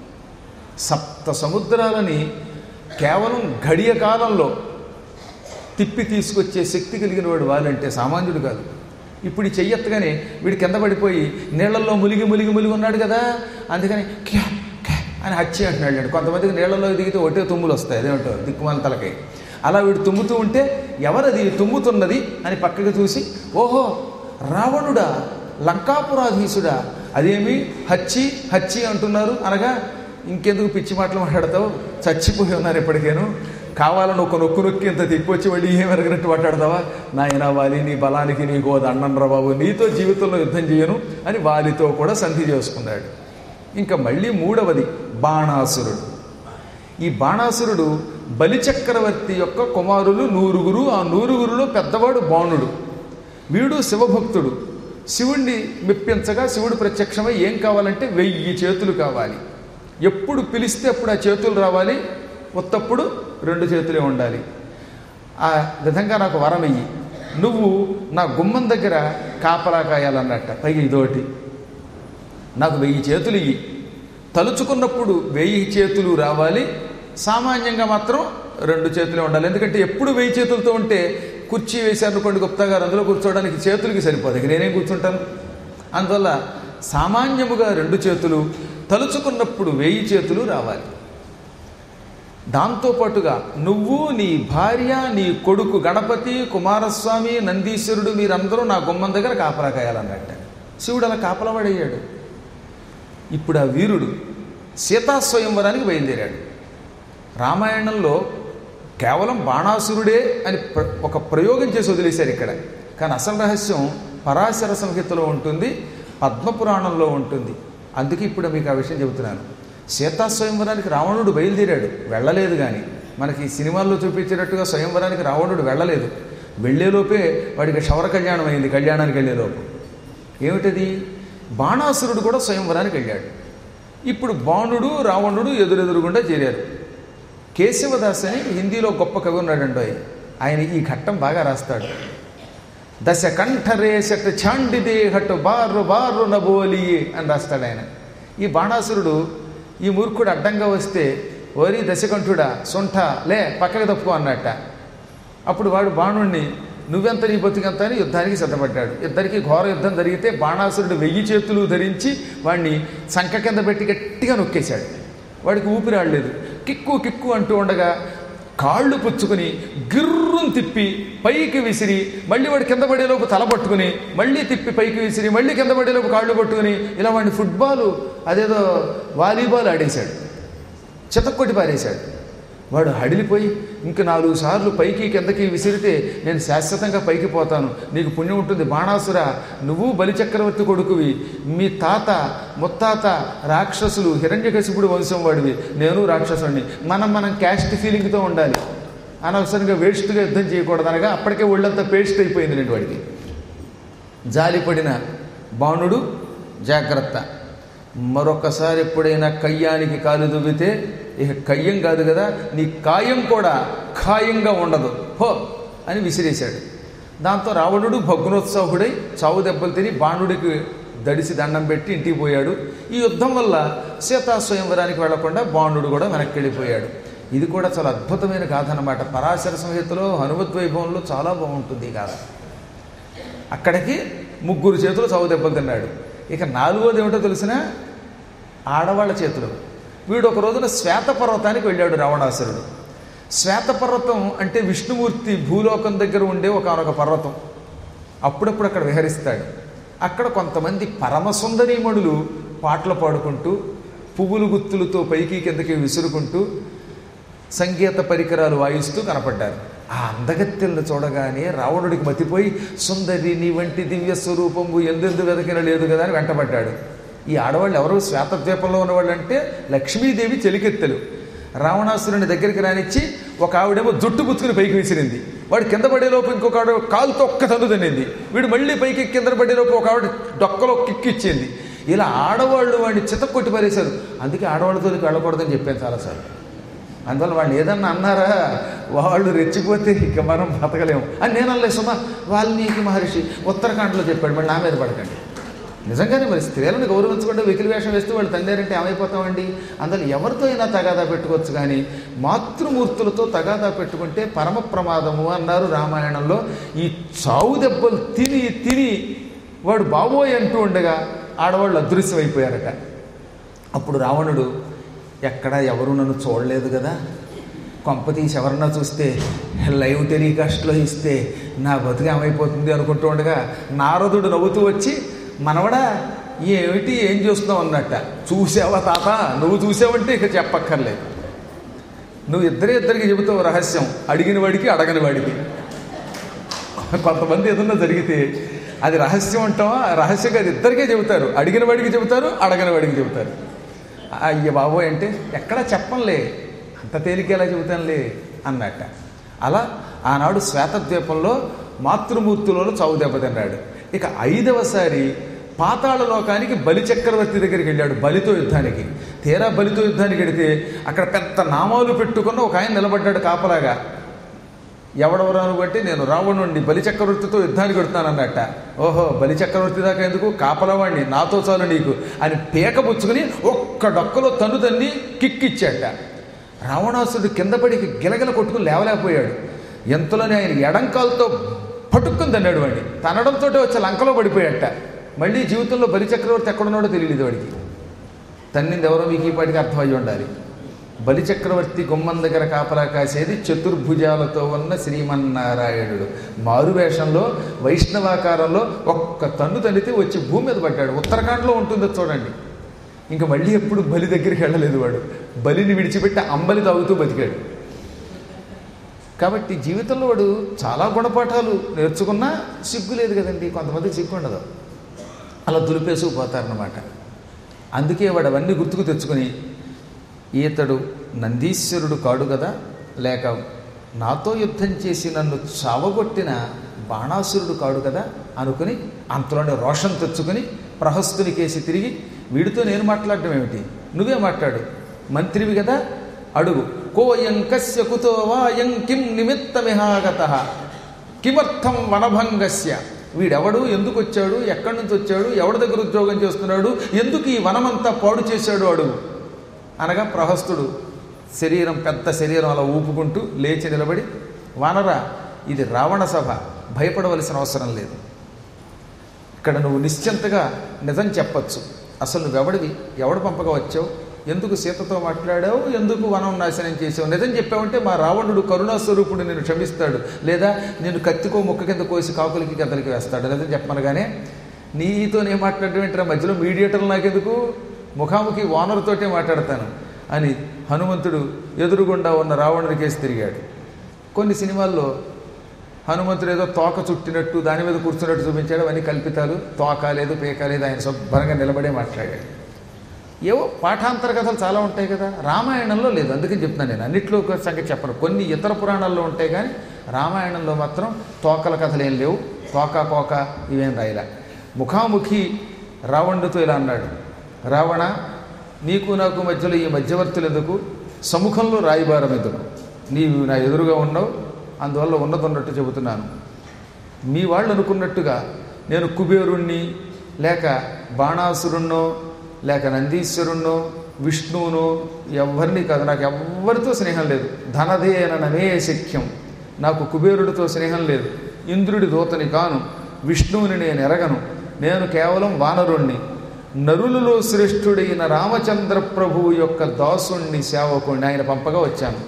Speaker 1: సప్త సముద్రాలని కేవలం గడియ కాలంలో తిప్పి తీసుకొచ్చే శక్తి కలిగిన వాడు వాలంటే సామాన్యుడు కాదు. ఇప్పుడు ఈ చెయ్యెత్తగానే వీడి కింద పడిపోయి నీళ్లలో ములిగి ములిగి ములిగి ఉన్నాడు కదా, అందుకని క్యా క్యా అని హచ్చి అంటున్నాడు. కొంతమందికి నీళ్లలో దిగితే ఒకటే తుమ్ములు వస్తాయి, అదేంటో దిక్కుమాల తలకాయ. అలా వీడు తుమ్ముతూ ఉంటే ఎవరది తుమ్ముతున్నది అని పక్కకి చూసి, ఓహో రావణుడా, లంకాపురాధీసుడా, అదేమి హచ్చి హచ్చి అంటున్నారు అనగా, ఇంకెందుకు పిచ్చి మాటలు మాట్లాడతావు, చచ్చిపోయి ఉన్నారు ఎప్పటికేను, కావాలని ఒక నొక్కు నొక్కి ఇంత తిప్పొచ్చి మళ్ళీ ఏం ఎరగనట్టు మాట్లాడతావా, నాయన వాలి నీ బలానికి నీకు దండం రా బాబు, నీతో జీవితంలో యుద్ధం చేయను అని వాలితో కూడా సంధి చేసుకున్నాడు. ఇంకా మళ్ళీ మూడవది బాణాసురుడు. ఈ బాణాసురుడు బలిచక్రవర్తి యొక్క కుమారులు నూరుగురు, ఆ నూరుగురులో పెద్దవాడు బాణుడు. వీడు శివభక్తుడు. శివుణ్ణి మెప్పించగా శివుడు ప్రత్యక్షమై ఏం కావాలంటే వెయ్యి చేతులు కావాలి, ఎప్పుడు పిలిస్తే అప్పుడు ఆ చేతులు రావాలి, ఉత్తప్పుడు రెండు చేతులే ఉండాలి. ఆ విధంగా నాకు వరం ఇయ్యి, నువ్వు నా గుమ్మం దగ్గర కాపలా కాయాలన్నట్ట. పైగా ఇదోటి, నాకు వెయ్యి చేతులు ఇయ్యి, తలుచుకున్నప్పుడు వెయ్యి చేతులు రావాలి, సామాన్యంగా మాత్రం రెండు చేతులే ఉండాలి. ఎందుకంటే ఎప్పుడు వెయ్యి చేతులతో ఉంటే కుర్చీ వేశారనుకోండి గుప్తా గారు, అందులో కూర్చోవడానికి చేతులకి సరిపోదు, నేనేం కూర్చుంటాను. అందువల్ల సామాన్యముగా రెండు చేతులు, తలుచుకున్నప్పుడు వెయ్యి చేతులు రావాలి. దాంతోపాటుగా నువ్వు, నీ భార్య, నీ కొడుకు గణపతి, కుమారస్వామి, నందీశ్వరుడు మీరందరూ నా గుమ్మం దగ్గర కాపలా కాయాలన్నట్ట. శివుడు అలా కాపలా పడేయాడు. ఇప్పుడు ఆ వీరుడు సీతా స్వయంవరానికి బయలుదేరాడు. రామాయణంలో కేవలం బాణాసురుడే అని ఒక ప్రయోగం చేసి వదిలేశారు ఇక్కడ. కానీ అసలు రహస్యం పరాశర సంహితలో ఉంటుంది, పద్మపురాణంలో ఉంటుంది. అందుకే ఇప్పుడు మీకు ఆ విషయం చెబుతున్నాను. సీతా స్వయంవరానికి రావణుడు బయలుదేరాడు, వెళ్ళలేదు. కానీ మనకి సినిమాల్లో చూపించేటట్టుగా స్వయంవరానికి రావణుడు వెళ్ళలేదు. వెళ్ళేలోపే వాడికి క్షౌర కళ్యాణం అయింది. కళ్యాణానికి వెళ్ళేలోపు ఏమిటది, బాణాసురుడు కూడా స్వయంవరానికి వెళ్ళాడు. ఇప్పుడు బాణుడు రావణుడు ఎదురెదురుగుండా చేరారు. కేశవదాస్ అని హిందీలో గొప్ప కవి ఉన్నాడండి. ఆయన ఈ ఘట్టం బాగా రాస్తాడు. దశ కంఠరేషట్ ఛాండిదేహట్ బారు బారు నబోలియే అని రాస్తాడు ఆయన. ఈ బాణాసురుడు ఈ మూర్ఖుడు అడ్డంగా వస్తే ఓరి దశకంఠుడా సొంఠ లే పక్కకి తప్పుకో అన్నట్ట. అప్పుడు వాడు బాణుణ్ణి నువ్వెంత నీ బతికంత అని యుద్ధానికి సిద్ధపడ్డాడు. ఇద్దరికి ఘోర యుద్ధం జరిగితే బాణాసురుడు వెయ్యి చేతులు ధరించి వాడిని సంక కింద పెట్టి గట్టిగా నొక్కేశాడు. వాడికి ఊపిరాడలేదు. కిక్కు కిక్కు అంటూ ఉండగా కాళ్ళు పుచ్చుకుని గిర్రుని తిప్పి పైకి విసిరి మళ్ళీ వాడు కింద పడేలోపు తల పట్టుకుని మళ్ళీ తిప్పి పైకి విసిరి మళ్ళీ కింద పడేలోపు కాళ్ళు పట్టుకుని ఇలా వాడిని ఫుట్బాలు అదేదో వాలీబాల్ ఆడేశాడు. చితక్కొట్టి పారేశాడు. వాడు హడిలిపోయి ఇంక నాలుగు సార్లు పైకి కిందకి విసిరితే నేను శాశ్వతంగా పైకి పోతాను, నీకు పుణ్యం ఉంటుంది. బాణాసుర, నువ్వు బలిచక్రవర్తి కొడుకువి, మీ తాత ముత్తాత రాక్షసులు హిరణ్యకశిపుడు వంశం వాడివి, నేను రాక్షసుడిని, మనం మనం క్యాస్ట్ ఫీలింగ్తో ఉండాలి, అనవసరంగా వేస్ట్గా యుద్ధం చేయకూడదు అనగా అప్పటికే ఒళ్ళంతా పేస్ట్ అయిపోయింది నేను వాడికి. జాలిపడిన బాణుడు జాగ్రత్త, మరొకసారి ఎప్పుడైనా కయ్యానికి కాలు దువ్వితే ఇక కయ్యం కాదు కదా నీ కాయం కూడా ఖాయంగా ఉండదు హో అని విసిరేశాడు. దాంతో రావణుడు భగ్నోత్సాహుడై చావు దెబ్బలు తిని బాణుడికి దడిసి దండం పెట్టి ఇంటికి పోయాడు. ఈ యుద్ధం వల్ల సీతా స్వయంవరానికి వెళ్లకుండా బాణుడు కూడా వెనక్కి వెళ్ళిపోయాడు. ఇది కూడా చాలా అద్భుతమైన గాథ అన్నమాట. పరాశర సంహితలో హనుమద్వైభవంలో చాలా బాగుంటుంది ఈ గాథ. అక్కడికి ముగ్గురు చేతులు చావు దెబ్బలు తిన్నాడు. ఇక నాలుగోది ఏమిటో తెలిసిన ఆడవాళ్ళ చేతులు. వీడు ఒక రోజున శ్వేతపర్వతానికి వెళ్ళాడు రావణాసురుడు. శ్వేతపర్వతం అంటే విష్ణుమూర్తి భూలోకం దగ్గర ఉండే ఒకనొక పర్వతం. అప్పుడప్పుడు అక్కడ విహరిస్తాడు. అక్కడ కొంతమంది పరమసుందరీమణులు పాటలు పాడుకుంటూ పువ్వులు గుత్తులతో పైకి కిందకి విసురుకుంటూ సంగీత పరికరాలు వాయిస్తూ కనపడ్డారు. ఆ అందగత్తెలను చూడగానే రావణుడికి మతిపోయి సుందరి నీ వంటి దివ్య స్వరూపము ఎందెందు వెదకిన లేదు కదా అని వెంటబడ్డాడు. ఈ ఆడవాళ్ళు ఎవరు? శ్వేతద్వీపంలో ఉన్నవాళ్ళు అంటే లక్ష్మీదేవి చెలికెత్తెలు. రావణాసురుని దగ్గరికి రానిచ్చి ఒక ఆవిడేమో జుట్టు పుచ్చుకుని పైకి విసిరింది. వాడు కింద పడేలోపు ఇంకొక ఆవిడ కాలుతో ఒక్క తందు తినింది. వీడు మళ్ళీ పైకి కింద పడేలోపు ఒక ఆవిడ డొక్కలో కిక్కిచ్చింది. ఇలా ఆడవాళ్ళు వాడిని చితక్కొట్టి పారేశారు. అందుకే ఆడవాళ్ళతోకి వెళ్ళకూడదని చెప్పాను చాలాసార్లు. అందువల్ల వాళ్ళు ఏదన్నా అన్నారా వాళ్ళు రెచ్చిపోతే ఇక మనం బతకలేము అని నేను అనలే సుమా. వాల్మీకి మహర్షి ఉత్తరాఖండ్లో చెప్పాడు, మళ్ళీ నా మీద పడకండి. నిజంగానే మరి స్త్రీలను గౌరవించకుండా వెకిలి వేషం వేస్తూ వాళ్ళు తండ్రి ఏమైపోతామండి. అందులో ఎవరితో అయినా తగాదా పెట్టుకోవచ్చు, కానీ మాతృమూర్తులతో తగాదా పెట్టుకుంటే పరమ ప్రమాదము అన్నారు రామాయణంలో. ఈ చావు దెబ్బలు తిని తిని వాడు బాబోయ్ అంటూ ఉండగా ఆడవాళ్ళు అదృశ్యమైపోయారట. అప్పుడు రావణుడు ఎక్కడ ఎవరు నన్ను చూడలేదు కదా, కొంపతీసి ఎవరన్నా చూస్తే లైవ్ టెలికాస్ట్లో ఇస్తే నా బతుకు ఏమైపోతుంది అనుకుంటూ ఉండగా నారదుడు నవ్వుతూ వచ్చి మనవడా ఏమిటి ఏం చూస్తున్నావు అన్నట్ట. చూసావా తాత, నువ్వు చూసావంటే ఇక చెప్పక్కర్లేదు, నువ్వు ఇద్దరే ఇద్దరికి చెబుతావు రహస్యం, అడిగిన వాడికి అడగని వాడికి. కొంతమంది ఏదన్నా జరిగితే అది రహస్యం అంటావా, రహస్యంగా అది ఇద్దరికే చెబుతారు, అడిగిన వాడికి చెబుతారు అడగని వాడికి చెబుతారు. అయ్య బాబోయ్ అంటే ఎక్కడా చెప్పంలే, అంత తేలిక ఎలా చెబుతానులే అన్నట్ట. అలా ఆనాడు శ్వేతద్వీపంలో మాతృమూర్తులలో చావు దెబ్బతిన్నాడు. ఇక ఐదవసారి పాతాళ లోకానికి బలిచక్రవర్తి దగ్గరికి వెళ్ళాడు బలితో యుద్ధానికి. తీరా బలితో యుద్ధానికి వెడితే అక్కడ పెద్ద నామాలు పెట్టుకున్న ఒక ఆయన నిలబడ్డాడు కాపలాగా. ఎవడెవరాను బట్టి నేను రావణుణ్ణి బలిచక్రవర్తితో యుద్ధానికి వెడుతున్నానన్నట్ట. ఓహో బలిచక్రవర్తి దాకా ఎందుకు, కాపలవాణ్ణి నాతో చాలు నీకు అని పీకపుచ్చుకుని ఒక్క డొక్కలో తన్ను తన్ని కిక్కిచ్చాట. రావణాసురుడు కింద పడి గిలగిల కొట్టుకుని లేవలేకపోయాడు. ఎంతలోనే ఆయన ఎడంకాలతో పట్టుక్కుని తన్నాడు వాడిని. తనడంతో వచ్చి లంకలో పడిపోయాట. మళ్ళీ జీవితంలో బలిచక్రవర్తి ఎక్కడున్నాడో తెలియలేదు వాడికి. తన్నింది ఎవరో మీకు ఈ పాటికి అర్థమయ్యి ఉండాలి. బలిచక్రవర్తి గుమ్మం దగ్గర కాపలా కాసేది చతుర్భుజాలతో ఉన్న శ్రీమన్నారాయణుడు. మారువేషంలో వైష్ణవాకారంలో ఒక్క తన్ను తన్నితే వచ్చి భూమి మీద పడ్డాడు. ఉత్తరాఖండ్లో ఉంటుందో చూడండి. ఇంకా మళ్ళీ ఎప్పుడు బలి దగ్గరికి వెళ్ళలేదు వాడు. బలిని విడిచిపెట్టి అంబలి తాగుతూ బతికాడు. కాబట్టి జీవితంలో వాడు చాలా గుణపాఠాలు నేర్చుకున్నా సిగ్గు లేదు కదండి. కొంతమంది సిగ్గు ఉండదు, అలా దులిపేసుకుపోతారన్నమాట. అందుకే వాడు అవన్నీ గుర్తుకు తెచ్చుకొని ఈతడు నందీశ్వరుడు కాడు కదా, లేక నాతో యుద్ధం చేసి నన్ను చావగొట్టిన బాణాసురుడు కాడు కదా అనుకుని అంతలోనే రోషం తెచ్చుకుని ప్రహస్తుని కేసి తిరిగి, వీడితో నేను మాట్లాడడం ఏమిటి, నువ్వే మాట్లాడు, మంత్రివి కదా, అడుగు. కోయం కస్య కుతో వాయం కిం నిమిత్తమిహాగతః కిమర్థం వనభంగస్య, వీడెవడు, ఎందుకు వచ్చాడు, ఎక్కడి నుంచి వచ్చాడు, ఎవడి దగ్గర ఉద్యోగం చేస్తున్నాడు, ఎందుకు ఈ వనమంతా పాడు చేశాడు అడుగు అనగా ప్రహస్తుడు శరీరం, పెద్ద శరీరం అలా ఊపుకుంటూ లేచి నిలబడి, వానరా, ఇది రావణ సభ, భయపడవలసిన అవసరం లేదు. ఇక్కడ నువ్వు నిశ్చింతగా నిజం చెప్పచ్చు. అసలు నువ్వెవడివి, ఎవడు పంపగా వచ్చావు, ఎందుకు సీతతో మాట్లాడావు, ఎందుకు వనం నాశనం చేసావు, నిజం చెప్పావంటే మా రావణుడు కరుణాస్వరూపుడు నిన్ను క్షమిస్తాడు, లేదా నేను కత్తికో ముక్క కింద కోసి కాకులకి గద్దలకి వేస్తాడు. నిజం చెప్పనగానే నీతో నేను మాట్లాడడం ఏంటరా, మధ్యలో మీడియేటర్లు నాకెందుకు, ముఖాముఖి వానరుతోటే మాట్లాడతాను అని హనుమంతుడు ఎదురుగుండా ఉన్న రావణుడి కేసి తిరిగాడు. కొన్ని సినిమాల్లో హనుమంతుడు ఏదో తోక చుట్టినట్టు దాని మీద కూర్చున్నట్టు చూపించాడు, అవన్నీ కల్పితాలు. తోక లేదు, పేక లేదు, ఆయన శుభ్రంగా నిలబడే మాట్లాడాడు. ఏవో పాఠాంతర కథలు చాలా ఉంటాయి కదా, రామాయణంలో లేదు. అందుకని చెప్తున్నాను నేను, అన్నిట్లో ఒక సంగతి చెప్పను. కొన్ని ఇతర పురాణాల్లో ఉంటాయి కానీ రామాయణంలో మాత్రం తోకల కథలు ఏం లేవు, తోక కోక ఇవేం రాయలే. ముఖాముఖి రావణుడితో ఇలా అన్నాడు, రావణ, నీకు నాకు మధ్యలో ఈ మధ్యవర్తులు ఎందుకు, సముఖంలో రాయిబారం ఎందుకు, నీవు నా ఎదురుగా ఉన్నావు, అందువల్ల ఉన్నది ఉన్నట్టు చెబుతున్నాను. మీ వాళ్ళు అనుకున్నట్టుగా నేను కుబేరుణ్ణి, లేక బాణాసురుణ్ణో, లేక నందీశ్వరుణ్ణో, విష్ణువునో, ఎవరిని కాదు, నాకు ఎవ్వరితో స్నేహం లేదు. ధనదేననమే శక్యం, నాకు కుబేరుడితో స్నేహం లేదు. ఇంద్రుడి దూతని కాను, విష్ణువుని నేను ఎరగను, నేను కేవలం వానరుణ్ణి, నరులలో శ్రేష్ఠుడైన రామచంద్ర ప్రభువు యొక్క దాసుణ్ణి, సేవకుణ్ణి, ఆయన పంపగా వచ్చాను.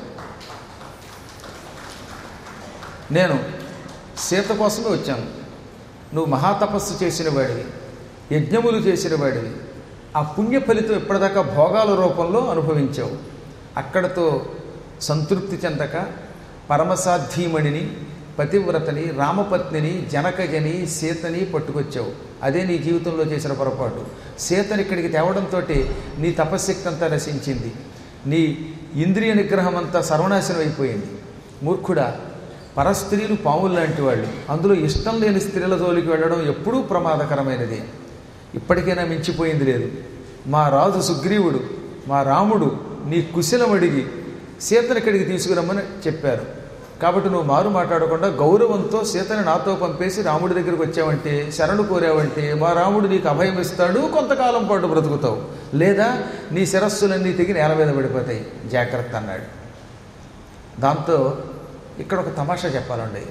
Speaker 1: నేను సీత కోసమే వచ్చాను. నువ్వు మహాతపస్సు చేసిన వాడివి, యజ్ఞములు చేసిన వాడివి, ఆ పుణ్య ఫలితం ఇప్పటిదాకా భోగాల రూపంలో అనుభవించావు. అక్కడతో సంతృప్తి చెందక పరమసాధ్యమణిని, పతివ్రతని, రామపత్నిని, జనకజని, సీతని పట్టుకొచ్చావు. అదే నీ జీవితంలో చేసిన పొరపాటు. సీతని ఇక్కడికి తేవడంతో నీ తపశ్శక్తి అంతా నశించింది, నీ ఇంద్రియ నిగ్రహం అంతా సర్వనాశనం అయిపోయింది. మూర్ఖుడా, పరస్త్రీలు పాములు లాంటి వాళ్ళు, అందులో ఇష్టం లేని స్త్రీల జోలికి వెళ్ళడం ఎప్పుడూ ప్రమాదకరమైనది. ఇప్పటికైనా మించిపోయింది లేదు. మా రాజు సుగ్రీవుడు, మా రాముడు నీ కుశలం అడిగి సీతని ఇక్కడికి తీసుకురమ్మని చెప్పారు. కాబట్టి నువ్వు మారు మాట్లాడకుండా గౌరవంతో సీతని నాతో పంపేసి రాముడి దగ్గరికి వచ్చావంటే, శరణు కోరావంటే, మా రాముడు నీకు అభయం ఇస్తాడు, కొంతకాలం పాటు బ్రతుకుతావు, లేదా నీ శిరస్సులన్నీ తెగి నేల మీద పడిపోతాయి, జాగ్రత్త అన్నాడు. దాంతో ఇక్కడ ఒక తమాషా చెప్పాలండి.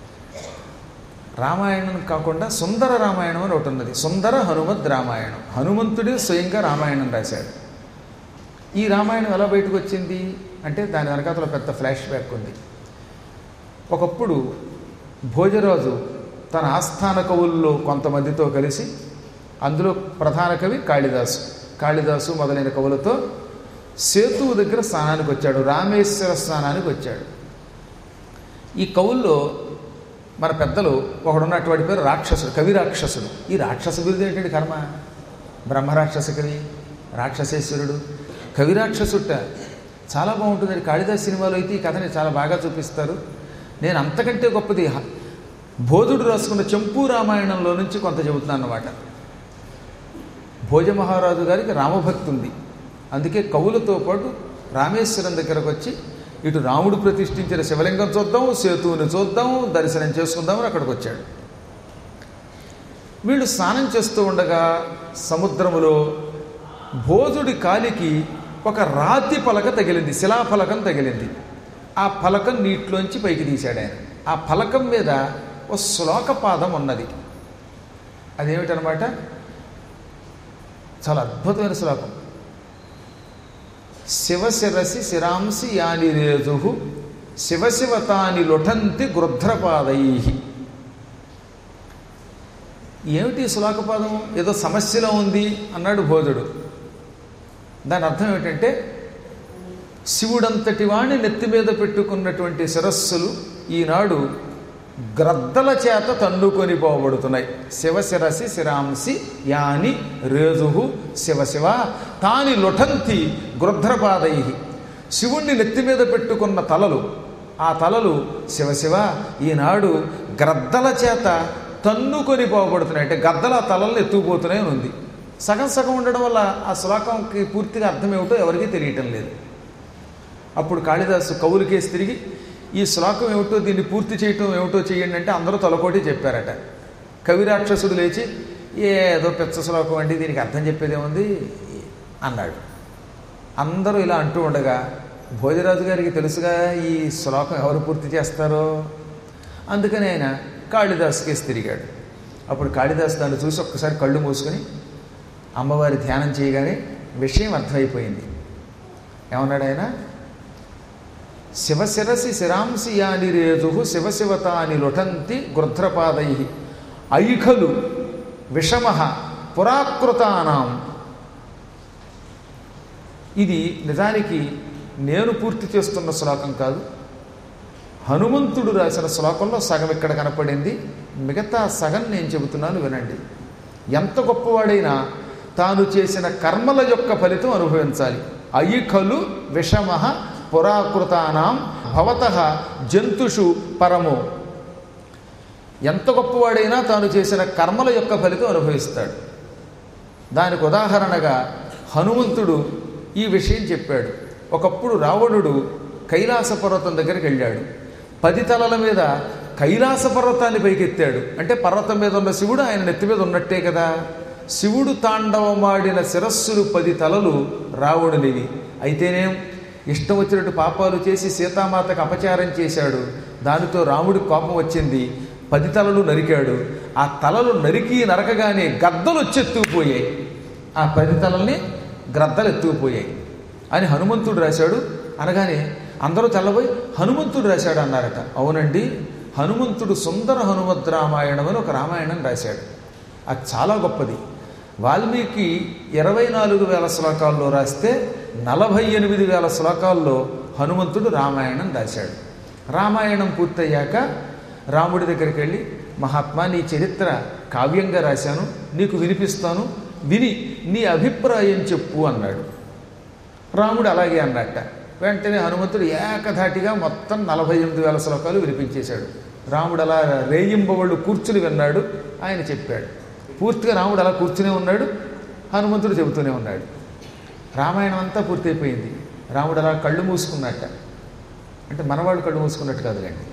Speaker 1: రామాయణం కాకుండా సుందర రామాయణం అని ఒకటి ఉన్నది, సుందర హనుమద్ రామాయణం. హనుమంతుడే స్వయంగా రామాయణం రాశాడు. ఈ రామాయణం ఎలా బయటకు వచ్చింది అంటే దాని వెనకాతలో పెద్ద ఫ్లాష్ బ్యాక్ ఉంది. ఒకప్పుడు భోజరాజు తన ఆస్థాన కవుల్లో కొంతమందితో కలిసి, అందులో ప్రధాన కవి కాళిదాసు కాళిదాసు మొదలైన కవులతో సేతువు దగ్గర స్నానానికి వచ్చాడు, రామేశ్వర స్నానానికి వచ్చాడు. ఈ కవుల్లో మన పెద్దలు ఒకడున్నట్టు వాడి పేరు రాక్షసుడు, కవి రాక్షసుడు. ఈ రాక్షస బిరుదు ఏంటంటే కర్మ, బ్రహ్మరాక్షస కవి, రాక్షసేశ్వరుడు, కవి రాక్షసుట చాలా బాగుంటుంది. కాళిదాసు సినిమాలో అయితే ఈ కథని చాలా బాగా చూపిస్తారు. నేను అంతకంటే గొప్పది బోధుడు రాసుకున్న చెంపు రామాయణంలో నుంచి కొంత చెబుతున్నాను అన్నమాట. భోజ మహారాజు గారికి రామభక్తి ఉంది, అందుకే కవులతో పాటు రామేశ్వరం దగ్గరకు వచ్చి ఇటు రాముడు ప్రతిష్ఠించిన శివలింగం చూద్దాం, సేతువుని చూద్దాం, దర్శనం చేసుకుందామని అక్కడికి వచ్చాడు. వీళ్ళు స్నానం చేస్తూ ఉండగా సముద్రములో భోజుడి కాలికి ఒక రాతి పలక తగిలింది, శిలాఫలకం తగిలింది. ఆ ఫలకం నీటిలోంచి పైకి తీశాడు ఆయన. ఆ ఫలకం మీద ఒక శ్లోకపాదం ఉన్నది. అదేమిటనమాట, చాలా అద్భుతమైన శ్లోకం. శివశిరసి శిరాంసి యాని రేజు శివశివతాని లుఠంతి గృధ్రపాదై. ఏమిటి శ్లోకపాదం, ఏదో సమస్యలో ఉంది అన్నాడు భోజుడు. దాని అర్థం ఏమిటంటే, శివుడంతటి వాణ్ణి నెత్తి మీద పెట్టుకున్నటువంటి శిరస్సులు ఈనాడు గ్రద్దల చేత తన్నుకొని పోబడుతున్నాయి. శివశిరసి శిరాంసి యాని రేజు శివశివ తాని లుఠంతి గృధ్రపాదై. శివుణ్ణి నెత్తి మీద పెట్టుకున్న తలలు, ఆ తలలు శివశివ ఈనాడు గ్రద్దల చేత తన్నుకొని పోబడుతున్నాయి, అంటే గద్దల తలలను ఎత్తుకుపోతున్నాయి అని ఉంది. సగం సగం ఉండడం వల్ల ఆ శ్లోకంకి పూర్తిగా అర్థం ఏమిటో ఎవరికీ తెలియటం లేదు. అప్పుడు కాళిదాసు కవులకేసి తిరిగి ఈ శ్లోకం ఏమిటో, దీన్ని పూర్తి చేయటం ఏమిటో చేయండి అంటే అందరూ తలకోటి చెప్పారట. కవిరాక్షసుడు లేచి ఏదో పెద్ద శ్లోకం అండి, దీనికి అర్థం చెప్పేదేముంది అన్నాడు. అందరూ ఇలా అంటూ ఉండగా భోజరాజు గారికి తెలుసుగా ఈ శ్లోకం ఎవరు పూర్తి చేస్తారో, అందుకని ఆయన కాళిదాసుకేసి తిరిగాడు. అప్పుడు కాళిదాసు దాన్ని చూసి ఒక్కసారి కళ్ళు మూసుకొని అమ్మవారి ధ్యానం చేయగానే విషయం అర్థమైపోయింది. ఏమన్నాడు ఆయన? శివశిరసి శిరాంసి యాని రేజు శివశివతాని లుఠంతి గృధ్రపాదై ఐఖలు విషమ పురాకృతానాం. ఇది నిజానికి నేను పూర్తి చేస్తున్న శ్లోకం కాదు, హనుమంతుడు రాసిన శ్లోకంలో సగం ఇక్కడ కనపడింది, మిగతా సగం నేను చెబుతున్నాను వినండి. ఎంత గొప్పవాడైనా తాను చేసిన కర్మల యొక్క ఫలితం అనుభవించాలి. ఐఖలు విషమ పురాకృతానాం భవతః జంతుషు పరమో. ఎంత గొప్పవాడైనా తాను చేసిన కర్మల యొక్క ఫలితం అనుభవిస్తాడు. దానికి ఉదాహరణగా హనుమంతుడు ఈ విషయం చెప్పాడు. ఒకప్పుడు రావణుడు కైలాస పర్వతం దగ్గరికి వెళ్ళాడు. పది తలల మీద కైలాస పర్వతాన్ని పైకెత్తాడు. అంటే పర్వతం మీద ఉన్న శివుడు ఆయన నెత్తి మీద ఉన్నట్టే కదా. శివుడు తాండవమాడిన శిరస్సులు పది తలలు రావణునివి. అయితేనేం ఇష్టం వచ్చినట్టు పాపాలు చేసి సీతామాతకు అపచారం చేశాడు. దానితో రాముడికి కోపం వచ్చింది, పది తలలు నరికాడు. ఆ తలలు నరికి నరకగానే గద్దలు వచ్చి ఎత్తుకుపోయాయి. ఆ పది తలల్ని గ్రద్దలు ఎత్తుకుపోయాయి అని హనుమంతుడు రాశాడు. అనగానే అందరూ తెల్లబోయి హనుమంతుడు రాశాడు అన్నారట. అవునండి, హనుమంతుడు సుందర హనుమద్ రామాయణం అని ఒక రామాయణం రాశాడు. అది చాలా గొప్పది. వాల్మీకి ఇరవై నాలుగు వేల శ్లోకాల్లో రాస్తే నలభై ఎనిమిది వేల శ్లోకాల్లో హనుమంతుడు రామాయణం రాశాడు. రామాయణం పూర్తయ్యాక రాముడి దగ్గరికి వెళ్ళి, మహాత్మా నీ చరిత్ర కావ్యంగా రాశాను, నీకు వినిపిస్తాను, విని నీ అభిప్రాయం చెప్పు అన్నాడు. రాముడు అలాగే అన్నట్ట. వెంటనే హనుమంతుడు ఏకధాటిగా మొత్తం నలభై ఎనిమిది వేల శ్లోకాలు వినిపించేశాడు. రాముడు అలా రేయింబవళ్ళు కూర్చుని విన్నాడు. ఆయన చెప్పాడు. పూర్తిగా రాముడు అలా కూర్చునే ఉన్నాడు, హనుమంతుడు చెబుతూనే ఉన్నాడు. రామాయణం అంతా పూర్తయిపోయింది. రాముడు అలా కళ్ళు మూసుకున్నట్ట. అంటే మనవాళ్ళు కళ్ళు మూసుకున్నట్టు కాదులేండి.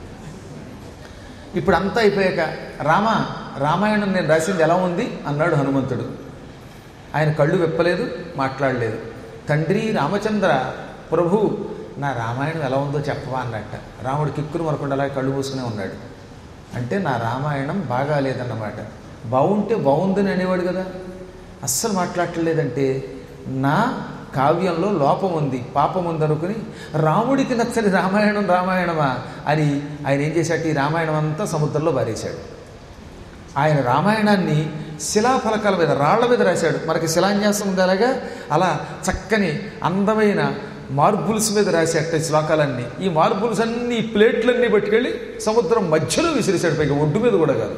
Speaker 1: ఇప్పుడు అంతా అయిపోయాక రామ రామాయణం నేను రాసింది ఎలా ఉంది అన్నాడు హనుమంతుడు. ఆయన కళ్ళు విప్పలేదు, మాట్లాడలేదు. తండ్రి రామచంద్ర ప్రభు నా రామాయణం ఎలా ఉందో చెప్పవా అన్నట్ట. రాముడు కిక్కురు మరకుండా అలా కళ్ళు మూసుకునే ఉన్నాడు. అంటే నా రామాయణం బాగాలేదన్నమాట. బాగుంటే బాగుందని అనేవాడు కదా, అస్సలు మాట్లాడలేదంటే నా కావ్యంలో లోపం ఉంది, పాపం ఉందనుకుని రాముడికి నచ్చని రామాయణం రామాయణమా అని ఆయన ఏం చేశాడు, ఈ రామాయణం అంతా సముద్రంలో బారేశాడు. ఆయన రామాయణాన్ని శిలాఫలకాల మీద రాళ్ల మీద రాశాడు. మనకి శిలాన్యాసం ఉంది అలాగా, అలా చక్కని అందమైన మార్బుల్స్ మీద రాసేట శ్లోకాలన్నీ. ఈ మార్బుల్స్ అన్నీ ప్లేట్లన్నీ పట్టుకెళ్ళి సముద్రం మధ్యలో విసిరేశాడు, పైగా ఒడ్డు మీద కూడా కాదు.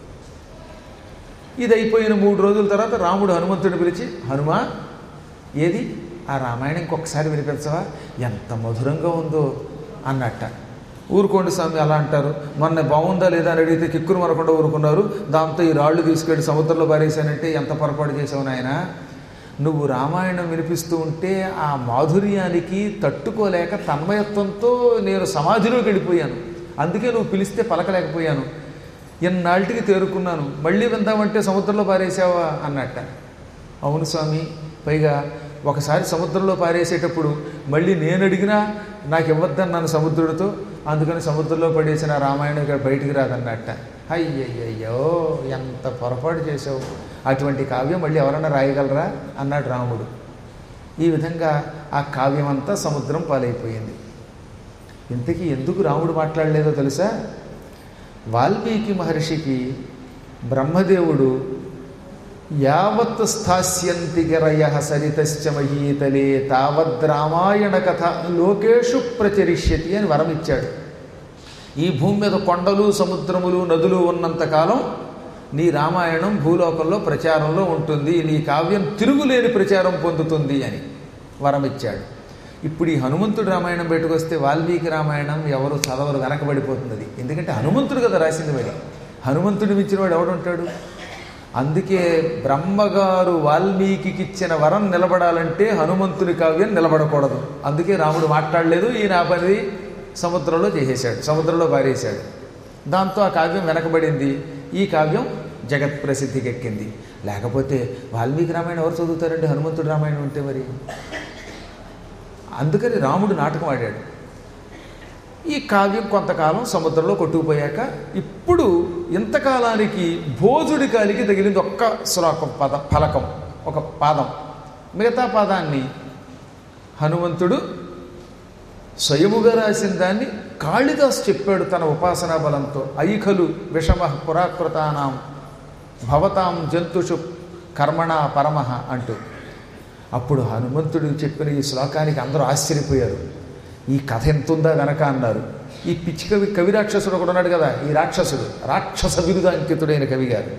Speaker 1: ఇది అయిపోయిన మూడు రోజుల తర్వాత రాముడు హనుమంతుడిని పిలిచి, హనుమా ఏది ఆ రామాయణం ఇంకొకసారి వినిపించవా, ఎంత మధురంగా ఉందో అన్నట్ట. ఊరుకోండి స్వామి అలా అంటారు, మొన్న బాగుందా లేదా అని అడిగితే కిక్కురు మరకుండా ఊరుకున్నారు, దాంతో ఈ రాళ్ళు తీసుకెళ్ళి సముద్రంలో పారేశానంటే ఎంత పొరపాటు చేసావు నాయన. నువ్వు రామాయణం వినిపిస్తూ ఉంటే ఆ మాధుర్యానికి తట్టుకోలేక తన్మయత్వంతో నేను సమాధిలోకి వెళ్ళిపోయాను, అందుకే నువ్వు పిలిస్తే పలకలేకపోయాను, ఎన్నాళ్ళకి తేరుకున్నాను, మళ్ళీ విందామంటే సముద్రంలో పారేసావా అన్నట్ట. అవును స్వామి, పైగా ఒకసారి సముద్రంలో పారేసేటప్పుడు మళ్ళీ నేను అడిగినా నాకు ఇవ్వద్దని నన్ను సముద్రుడితో, అందుకని సముద్రంలో పడేసిన రామాయణం ఇక్కడ బయటికి రాదన్నట్ట. అయ్యయ్యో ఎంత పొరపాటు చేసావు, అటువంటి కావ్యం మళ్ళీ ఎవరన్నా రాయగలరా అన్నాడు రాముడు. ఈ విధంగా ఆ కావ్యం అంతా సముద్రం పాలైపోయింది. ఇంతకీ ఎందుకు రాముడు మాట్లాడలేదో తెలుసా? వాల్మీకి మహర్షికి బ్రహ్మదేవుడు యావత్ స్థాస్యంతి గిరయ సరితశ్చ మహీతలే తావద్ రామాయణ కథ లోకేషు ప్రచరిష్యతి అని వరం ఇచ్చాడు. ఈ భూమి మీద కొండలు సముద్రములు నదులు ఉన్నంతకాలం నీ రామాయణం భూలోకంలో ప్రచారంలో ఉంటుంది, నీ కావ్యం తిరుగులేని ప్రచారం పొందుతుంది అని వరం ఇచ్చాడు. ఇప్పుడు ఈ హనుమంతుడు రామాయణం బయటకు వస్తే వాల్మీకి రామాయణం ఎవరు చదవరు, వెనకబడిపోతుంది. ఎందుకంటే హనుమంతుడు కదా రాసింది, మరి హనుమంతుడి మించిన వాడు ఎవడుంటాడు? అందుకే బ్రహ్మగారు వాల్మీకి ఇచ్చిన వరం నిలబడాలంటే హనుమంతుని కావ్యం నిలబడకూడదు. అందుకే రాముడు మాట్లాడలేదు, ఈయన ఆ పని సముద్రంలో చేసేశాడు, సముద్రంలో పారేశాడు. దాంతో ఆ కావ్యం వెనకబడింది. ఈ కావ్యం జగత్ ప్రసిద్ధికి ఎక్కింది. లేకపోతే వాల్మీకి రామాయణం ఎవరు చదువుతారండి హనుమంతుడి రామాయణం ఉంటే? మరి అందుకని రాముడు నాటకం ఆడాడు. ఈ కావ్యం కొంతకాలం సముద్రంలో కొట్టుకుపోయాక ఇప్పుడు ఇంతకాలానికి భోజుడి కాలికి తగిలింది ఒక్క శ్లోకం, పద ఫలకం, ఒక పాదం. మిగతా పాదాన్ని హనుమంతుడు స్వయముగా రాసిన దాన్ని కాళిదాసు చెప్పాడు తన ఉపాసనా బలంతో. ఐఖలు విషమ పురాకృతానాం భవతాం జంతుషు కర్మణ పరమః అంటూ. అప్పుడు హనుమంతుడు చెప్పిన ఈ శ్లోకానికి అందరూ ఆశ్చర్యపోయారు. ఈ కథ ఎంతుందా గనక అన్నారు. ఈ పిచ్చి కవి కవి రాక్షసుడు ఒకడు ఉన్నాడు కదా, ఈ రాక్షసుడు రాక్షస బిరుదాంకితుడైన కవి గారు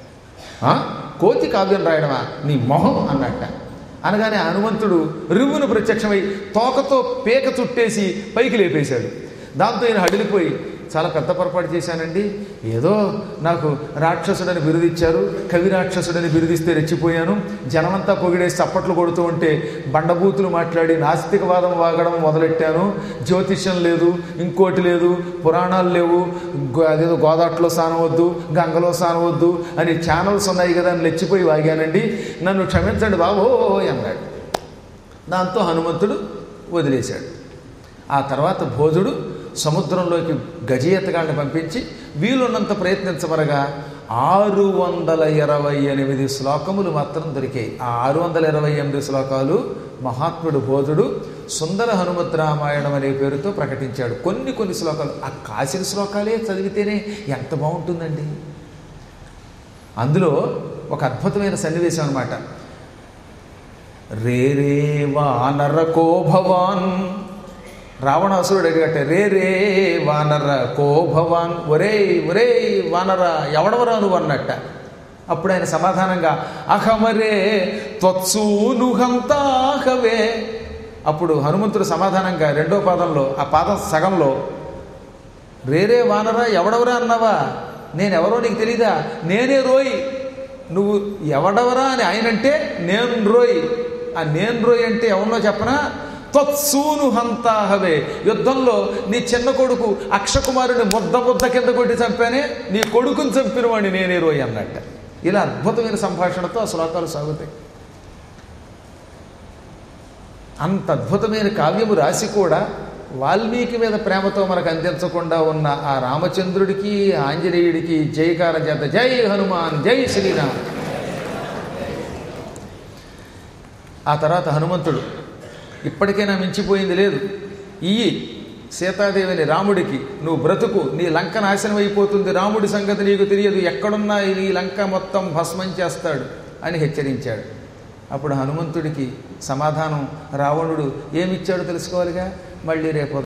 Speaker 1: కోతి కావ్యం రాయడమా నీ మొహం అన్నట్ట. అనగానే హనుమంతుడు రివ్వును ప్రత్యక్షమై తోకతో పేక చుట్టేసి పైకి లేపేశాడు. దాంతో ఈయన హడిలిపోయి, చాలా పెద్ద పొరపాటు చేశానండి, ఏదో నాకు రాక్షసుడని బిరుదిచ్చారు, కవి రాక్షసుడని బిరుదిస్తే రెచ్చిపోయాను, జనమంతా పొగిడేసి చప్పట్లు కొడుతూ ఉంటే బండబూతులు మాట్లాడి నాస్తికవాదం వాగడం మొదలెట్టాను. జ్యోతిష్యం లేదు, ఇంకోటి లేదు, పురాణాలు లేవు, అదేదో గోదాట్లో సానవద్దు, గంగలో సానవద్దు అని ఛానల్స్ ఉన్నాయి కదా అని రెచ్చిపోయి వాగానండి, నన్ను క్షమించండి బాబో అన్నాడు. దాంతో హనుమంతుడు వదిలేశాడు. ఆ తర్వాత భోజుడు సముద్రంలోకి గజయతగాళ్ళని పంపించి వీలున్నంత ప్రయత్నించమనగా ఆరు వందల ఇరవై ఎనిమిది శ్లోకములు మాత్రం దొరికాయి. ఆ ఆరు వందల ఇరవై ఎనిమిది శ్లోకాలు మహాత్ముడు భోజుడు సుందర హనుమత్ రామాయణం అనే పేరుతో ప్రకటించాడు. కొన్ని కొన్ని శ్లోకాలు ఆ కాసిన శ్లోకాలే చదివితేనే ఎంత బాగుంటుందండి. అందులో ఒక అద్భుతమైన సన్నివేశం అన్నమాట. రే రే వానరకో భవాన్, రావణాసురుడు అడిగట్టే, రే రే వానర కో భవాన్, ఒరే ఒరే వానర ఎవడవరా నువ్వు అన్నట్ట. అప్పుడు ఆయన సమాధానంగా అహమరే త్వత్సూనుహంతాహవే. అప్పుడు హనుమంతుడు సమాధానంగా రెండో పాదంలో ఆ పాదం సగంలో రేరే వానర ఎవడవరా అన్నావా, నేనెవరో నీకు తెలీదా, నేనే రోయ్, నువ్వు ఎవడవరా అని ఆయనంటే నేను రోయ్. ఆ నేను రోయ్ అంటే ఎవరినో చెప్పనా, త్వత్సూను హంతాహవే, యుద్ధంలో నీ చిన్న కొడుకు అక్షకుమారుని ముద్ద ముద్ద కింద కొట్టి చంపానే, నీ కొడుకుని చంపిన వాడిని నేనే రోయ్ అన్నట్ట. ఇలా అద్భుతమైన సంభాషణతో ఆ శ్లోకాలు సాగుతాయి. అంత అద్భుతమైన కావ్యము రాసి కూడా వాల్మీకి మీద ప్రేమతో మనకు అందించకుండా ఉన్న ఆ రామచంద్రుడికి ఆంజనేయుడికి జయకారం చేత జై హనుమాన్ జై శ్రీరామ్. ఆ తర్వాత హనుమంతుడు ఇప్పటికైనా మించిపోయింది లేదు, ఇయ్యి సీతాదేవిని రాముడికి, నువ్వు బ్రతుకు, నీ లంక నాశనం అయిపోతుంది, రాముడి సంగతి నీకు తెలియదు, ఎక్కడున్నా ఈ లంక మొత్తం భస్మం చేస్తాడు అని హెచ్చరించాడు. అప్పుడు హనుమంతుడికి సమాధానం రావణుడు ఏమిచ్చాడో తెలుసుకోవాలిగా. మళ్ళీ రేపు